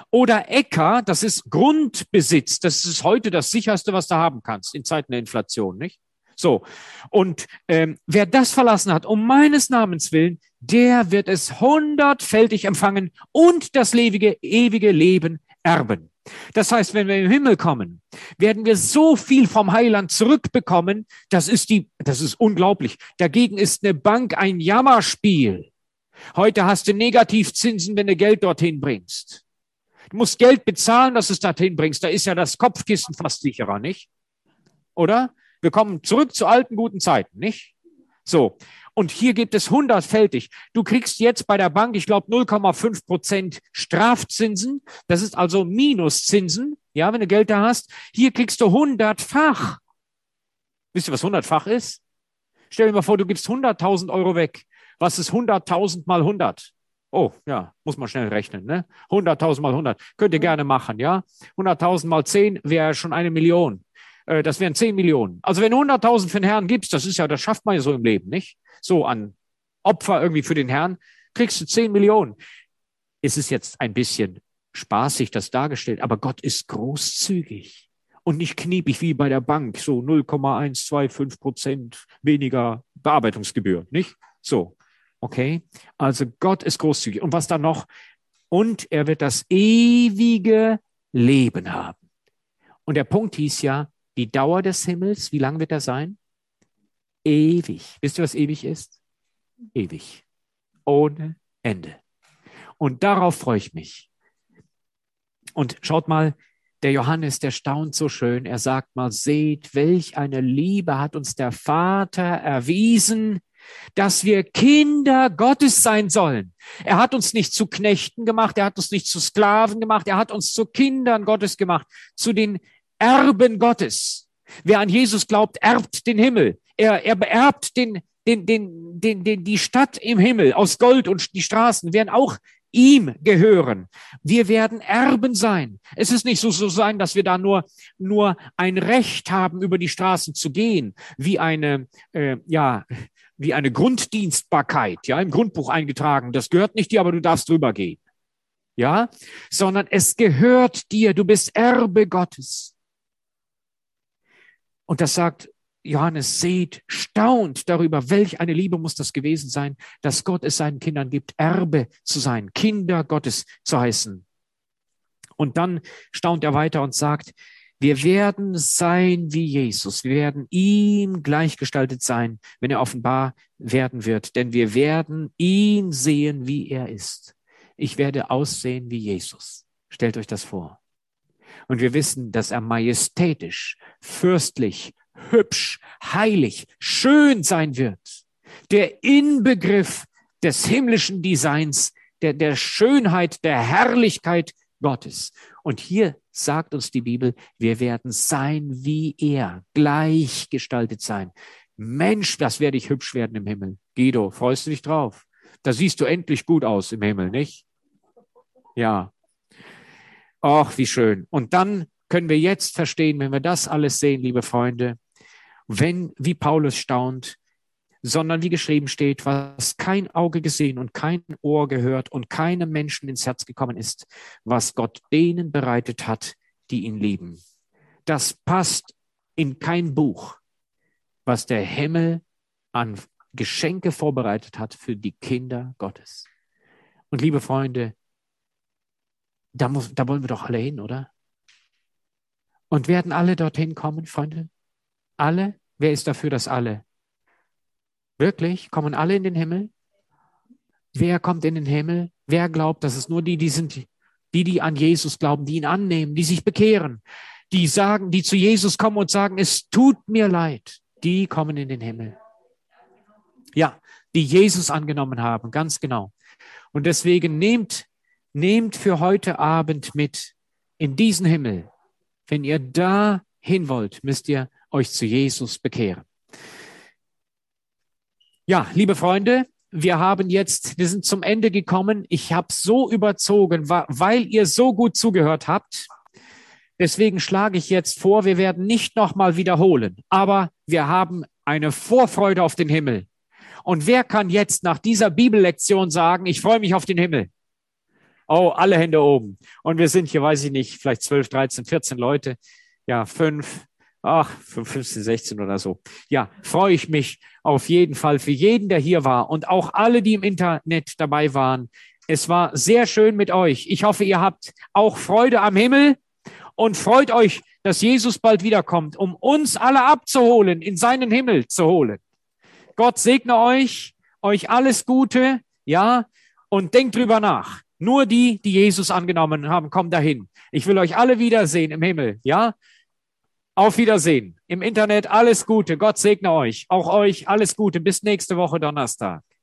Oder Äcker, das ist Grundbesitz. Das ist heute das sicherste, was du haben kannst in Zeiten der Inflation, nicht? So. Und ähm, wer das verlassen hat, um meines Namens willen, der wird es hundertfältig empfangen und das ewige, ewige Leben erben. Das heißt, wenn wir im Himmel kommen, werden wir so viel vom Heiland zurückbekommen, das ist die, das ist unglaublich. Dagegen ist eine Bank ein Jammerspiel. Heute hast du Negativzinsen, wenn du Geld dorthin bringst. Du musst Geld bezahlen, dass du es dorthin bringst. Da ist ja das Kopfkissen fast sicherer, nicht? Oder? Wir kommen zurück zu alten, guten Zeiten, nicht? So. Und hier gibt es hundertfältig. Du kriegst jetzt bei der Bank, ich glaube, null Komma fünf Prozent Strafzinsen. Das ist also Minuszinsen, ja, wenn du Geld da hast. Hier kriegst du hundertfach. Wisst ihr, was hundertfach ist? Stell dir mal vor, du gibst hunderttausend Euro weg. Was ist hunderttausend mal hundert? Oh, ja, muss man schnell rechnen, ne? hunderttausend mal hundert. Könnt ihr gerne machen, ja? hunderttausend mal zehn wäre schon eine Million. Äh, das wären zehn Millionen. Also wenn du hunderttausend für den Herrn gibst, das ist ja, das schafft man ja so im Leben, nicht? So an Opfer irgendwie für den Herrn, kriegst du zehn Millionen. Es ist jetzt ein bisschen spaßig, das dargestellt, aber Gott ist großzügig und nicht kniepig wie bei der Bank, so null Komma eins zwei fünf Prozent weniger Bearbeitungsgebühr, nicht? So, okay? Also Gott ist großzügig. Und was dann noch? Und er wird das ewige Leben haben. Und der Punkt hieß ja, die Dauer des Himmels, wie lang wird er sein? Ewig. Wisst ihr, was ewig ist? Ewig. Ohne Ende. Und darauf freue ich mich. Und schaut mal, der Johannes, der staunt so schön. Er sagt mal, seht, welch eine Liebe hat uns der Vater erwiesen, dass wir Kinder Gottes sein sollen. Er hat uns nicht zu Knechten gemacht, er hat uns nicht zu Sklaven gemacht, er hat uns zu Kindern Gottes gemacht, zu den Erben Gottes. Wer an Jesus glaubt, erbt den Himmel. Er, er beerbt den, den, den, den, den, die Stadt im Himmel aus Gold und die Straßen werden auch ihm gehören. Wir werden Erben sein. Es ist nicht so, so sein, dass wir da nur, nur ein Recht haben, über die Straßen zu gehen, wie eine, äh, ja, wie eine Grunddienstbarkeit, ja, im Grundbuch eingetragen. Das gehört nicht dir, aber du darfst drüber gehen. Ja, sondern es gehört dir. Du bist Erbe Gottes. Und das sagt Johannes, seht, staunt darüber, welch eine Liebe muss das gewesen sein, dass Gott es seinen Kindern gibt, Erbe zu sein, Kinder Gottes zu heißen. Und dann staunt er weiter und sagt, wir werden sein wie Jesus, wir werden ihm gleichgestaltet sein, wenn er offenbar werden wird, denn wir werden ihn sehen, wie er ist. Ich werde aussehen wie Jesus. Stellt euch das vor. Und wir wissen, dass er majestätisch, fürstlich, hübsch, heilig, schön sein wird. Der Inbegriff des himmlischen Designs, der, der Schönheit, der Herrlichkeit Gottes. Und hier sagt uns die Bibel, wir werden sein wie er, gleichgestaltet sein. Mensch, das werde ich hübsch werden im Himmel. Guido, freust du dich drauf? Da siehst du endlich gut aus im Himmel, nicht? Ja. Ach, wie schön. Und dann können wir jetzt verstehen, wenn wir das alles sehen, liebe Freunde, wenn, wie Paulus staunt, sondern wie geschrieben steht, was kein Auge gesehen und kein Ohr gehört und keinem Menschen ins Herz gekommen ist, was Gott denen bereitet hat, die ihn lieben. Das passt in kein Buch, was der Himmel an Geschenke vorbereitet hat für die Kinder Gottes. Und liebe Freunde, da, muss, da wollen wir doch alle hin, oder? Und werden alle dorthin kommen, Freunde? Alle? Wer ist dafür, dass alle? Wirklich? Kommen alle in den Himmel? Wer kommt in den Himmel? Wer glaubt, dass es nur die, die sind, die, die an Jesus glauben, die ihn annehmen, die sich bekehren, die sagen, die zu Jesus kommen und sagen, es tut mir leid, die kommen in den Himmel. Ja, die Jesus angenommen haben, ganz genau. Und deswegen nehmt, nehmt für heute Abend mit in diesen Himmel. Wenn ihr da hin wollt, müsst ihr euch zu Jesus bekehren. Ja, liebe Freunde, wir haben jetzt, wir sind zum Ende gekommen. Ich habe so überzogen, weil ihr so gut zugehört habt. Deswegen schlage ich jetzt vor, wir werden nicht nochmal wiederholen, aber wir haben eine Vorfreude auf den Himmel. Und wer kann jetzt nach dieser Bibellektion sagen, ich freue mich auf den Himmel? Oh, alle Hände oben. Und wir sind hier, weiß ich nicht, vielleicht zwölf, dreizehn, vierzehn Leute. Ja, fünf, ach, fünfzehn, sechzehn oder so. Ja, freue ich mich auf jeden Fall für jeden, der hier war und auch alle, die im Internet dabei waren. Es war sehr schön mit euch. Ich hoffe, ihr habt auch Freude am Himmel und freut euch, dass Jesus bald wiederkommt, um uns alle abzuholen, in seinen Himmel zu holen. Gott segne euch, euch alles Gute, ja, und denkt drüber nach. Nur die, die Jesus angenommen haben, kommen dahin. Ich will euch alle wiedersehen im Himmel, ja. Auf Wiedersehen. Im Internet alles Gute. Gott segne euch. Auch euch alles Gute. Bis nächste Woche Donnerstag.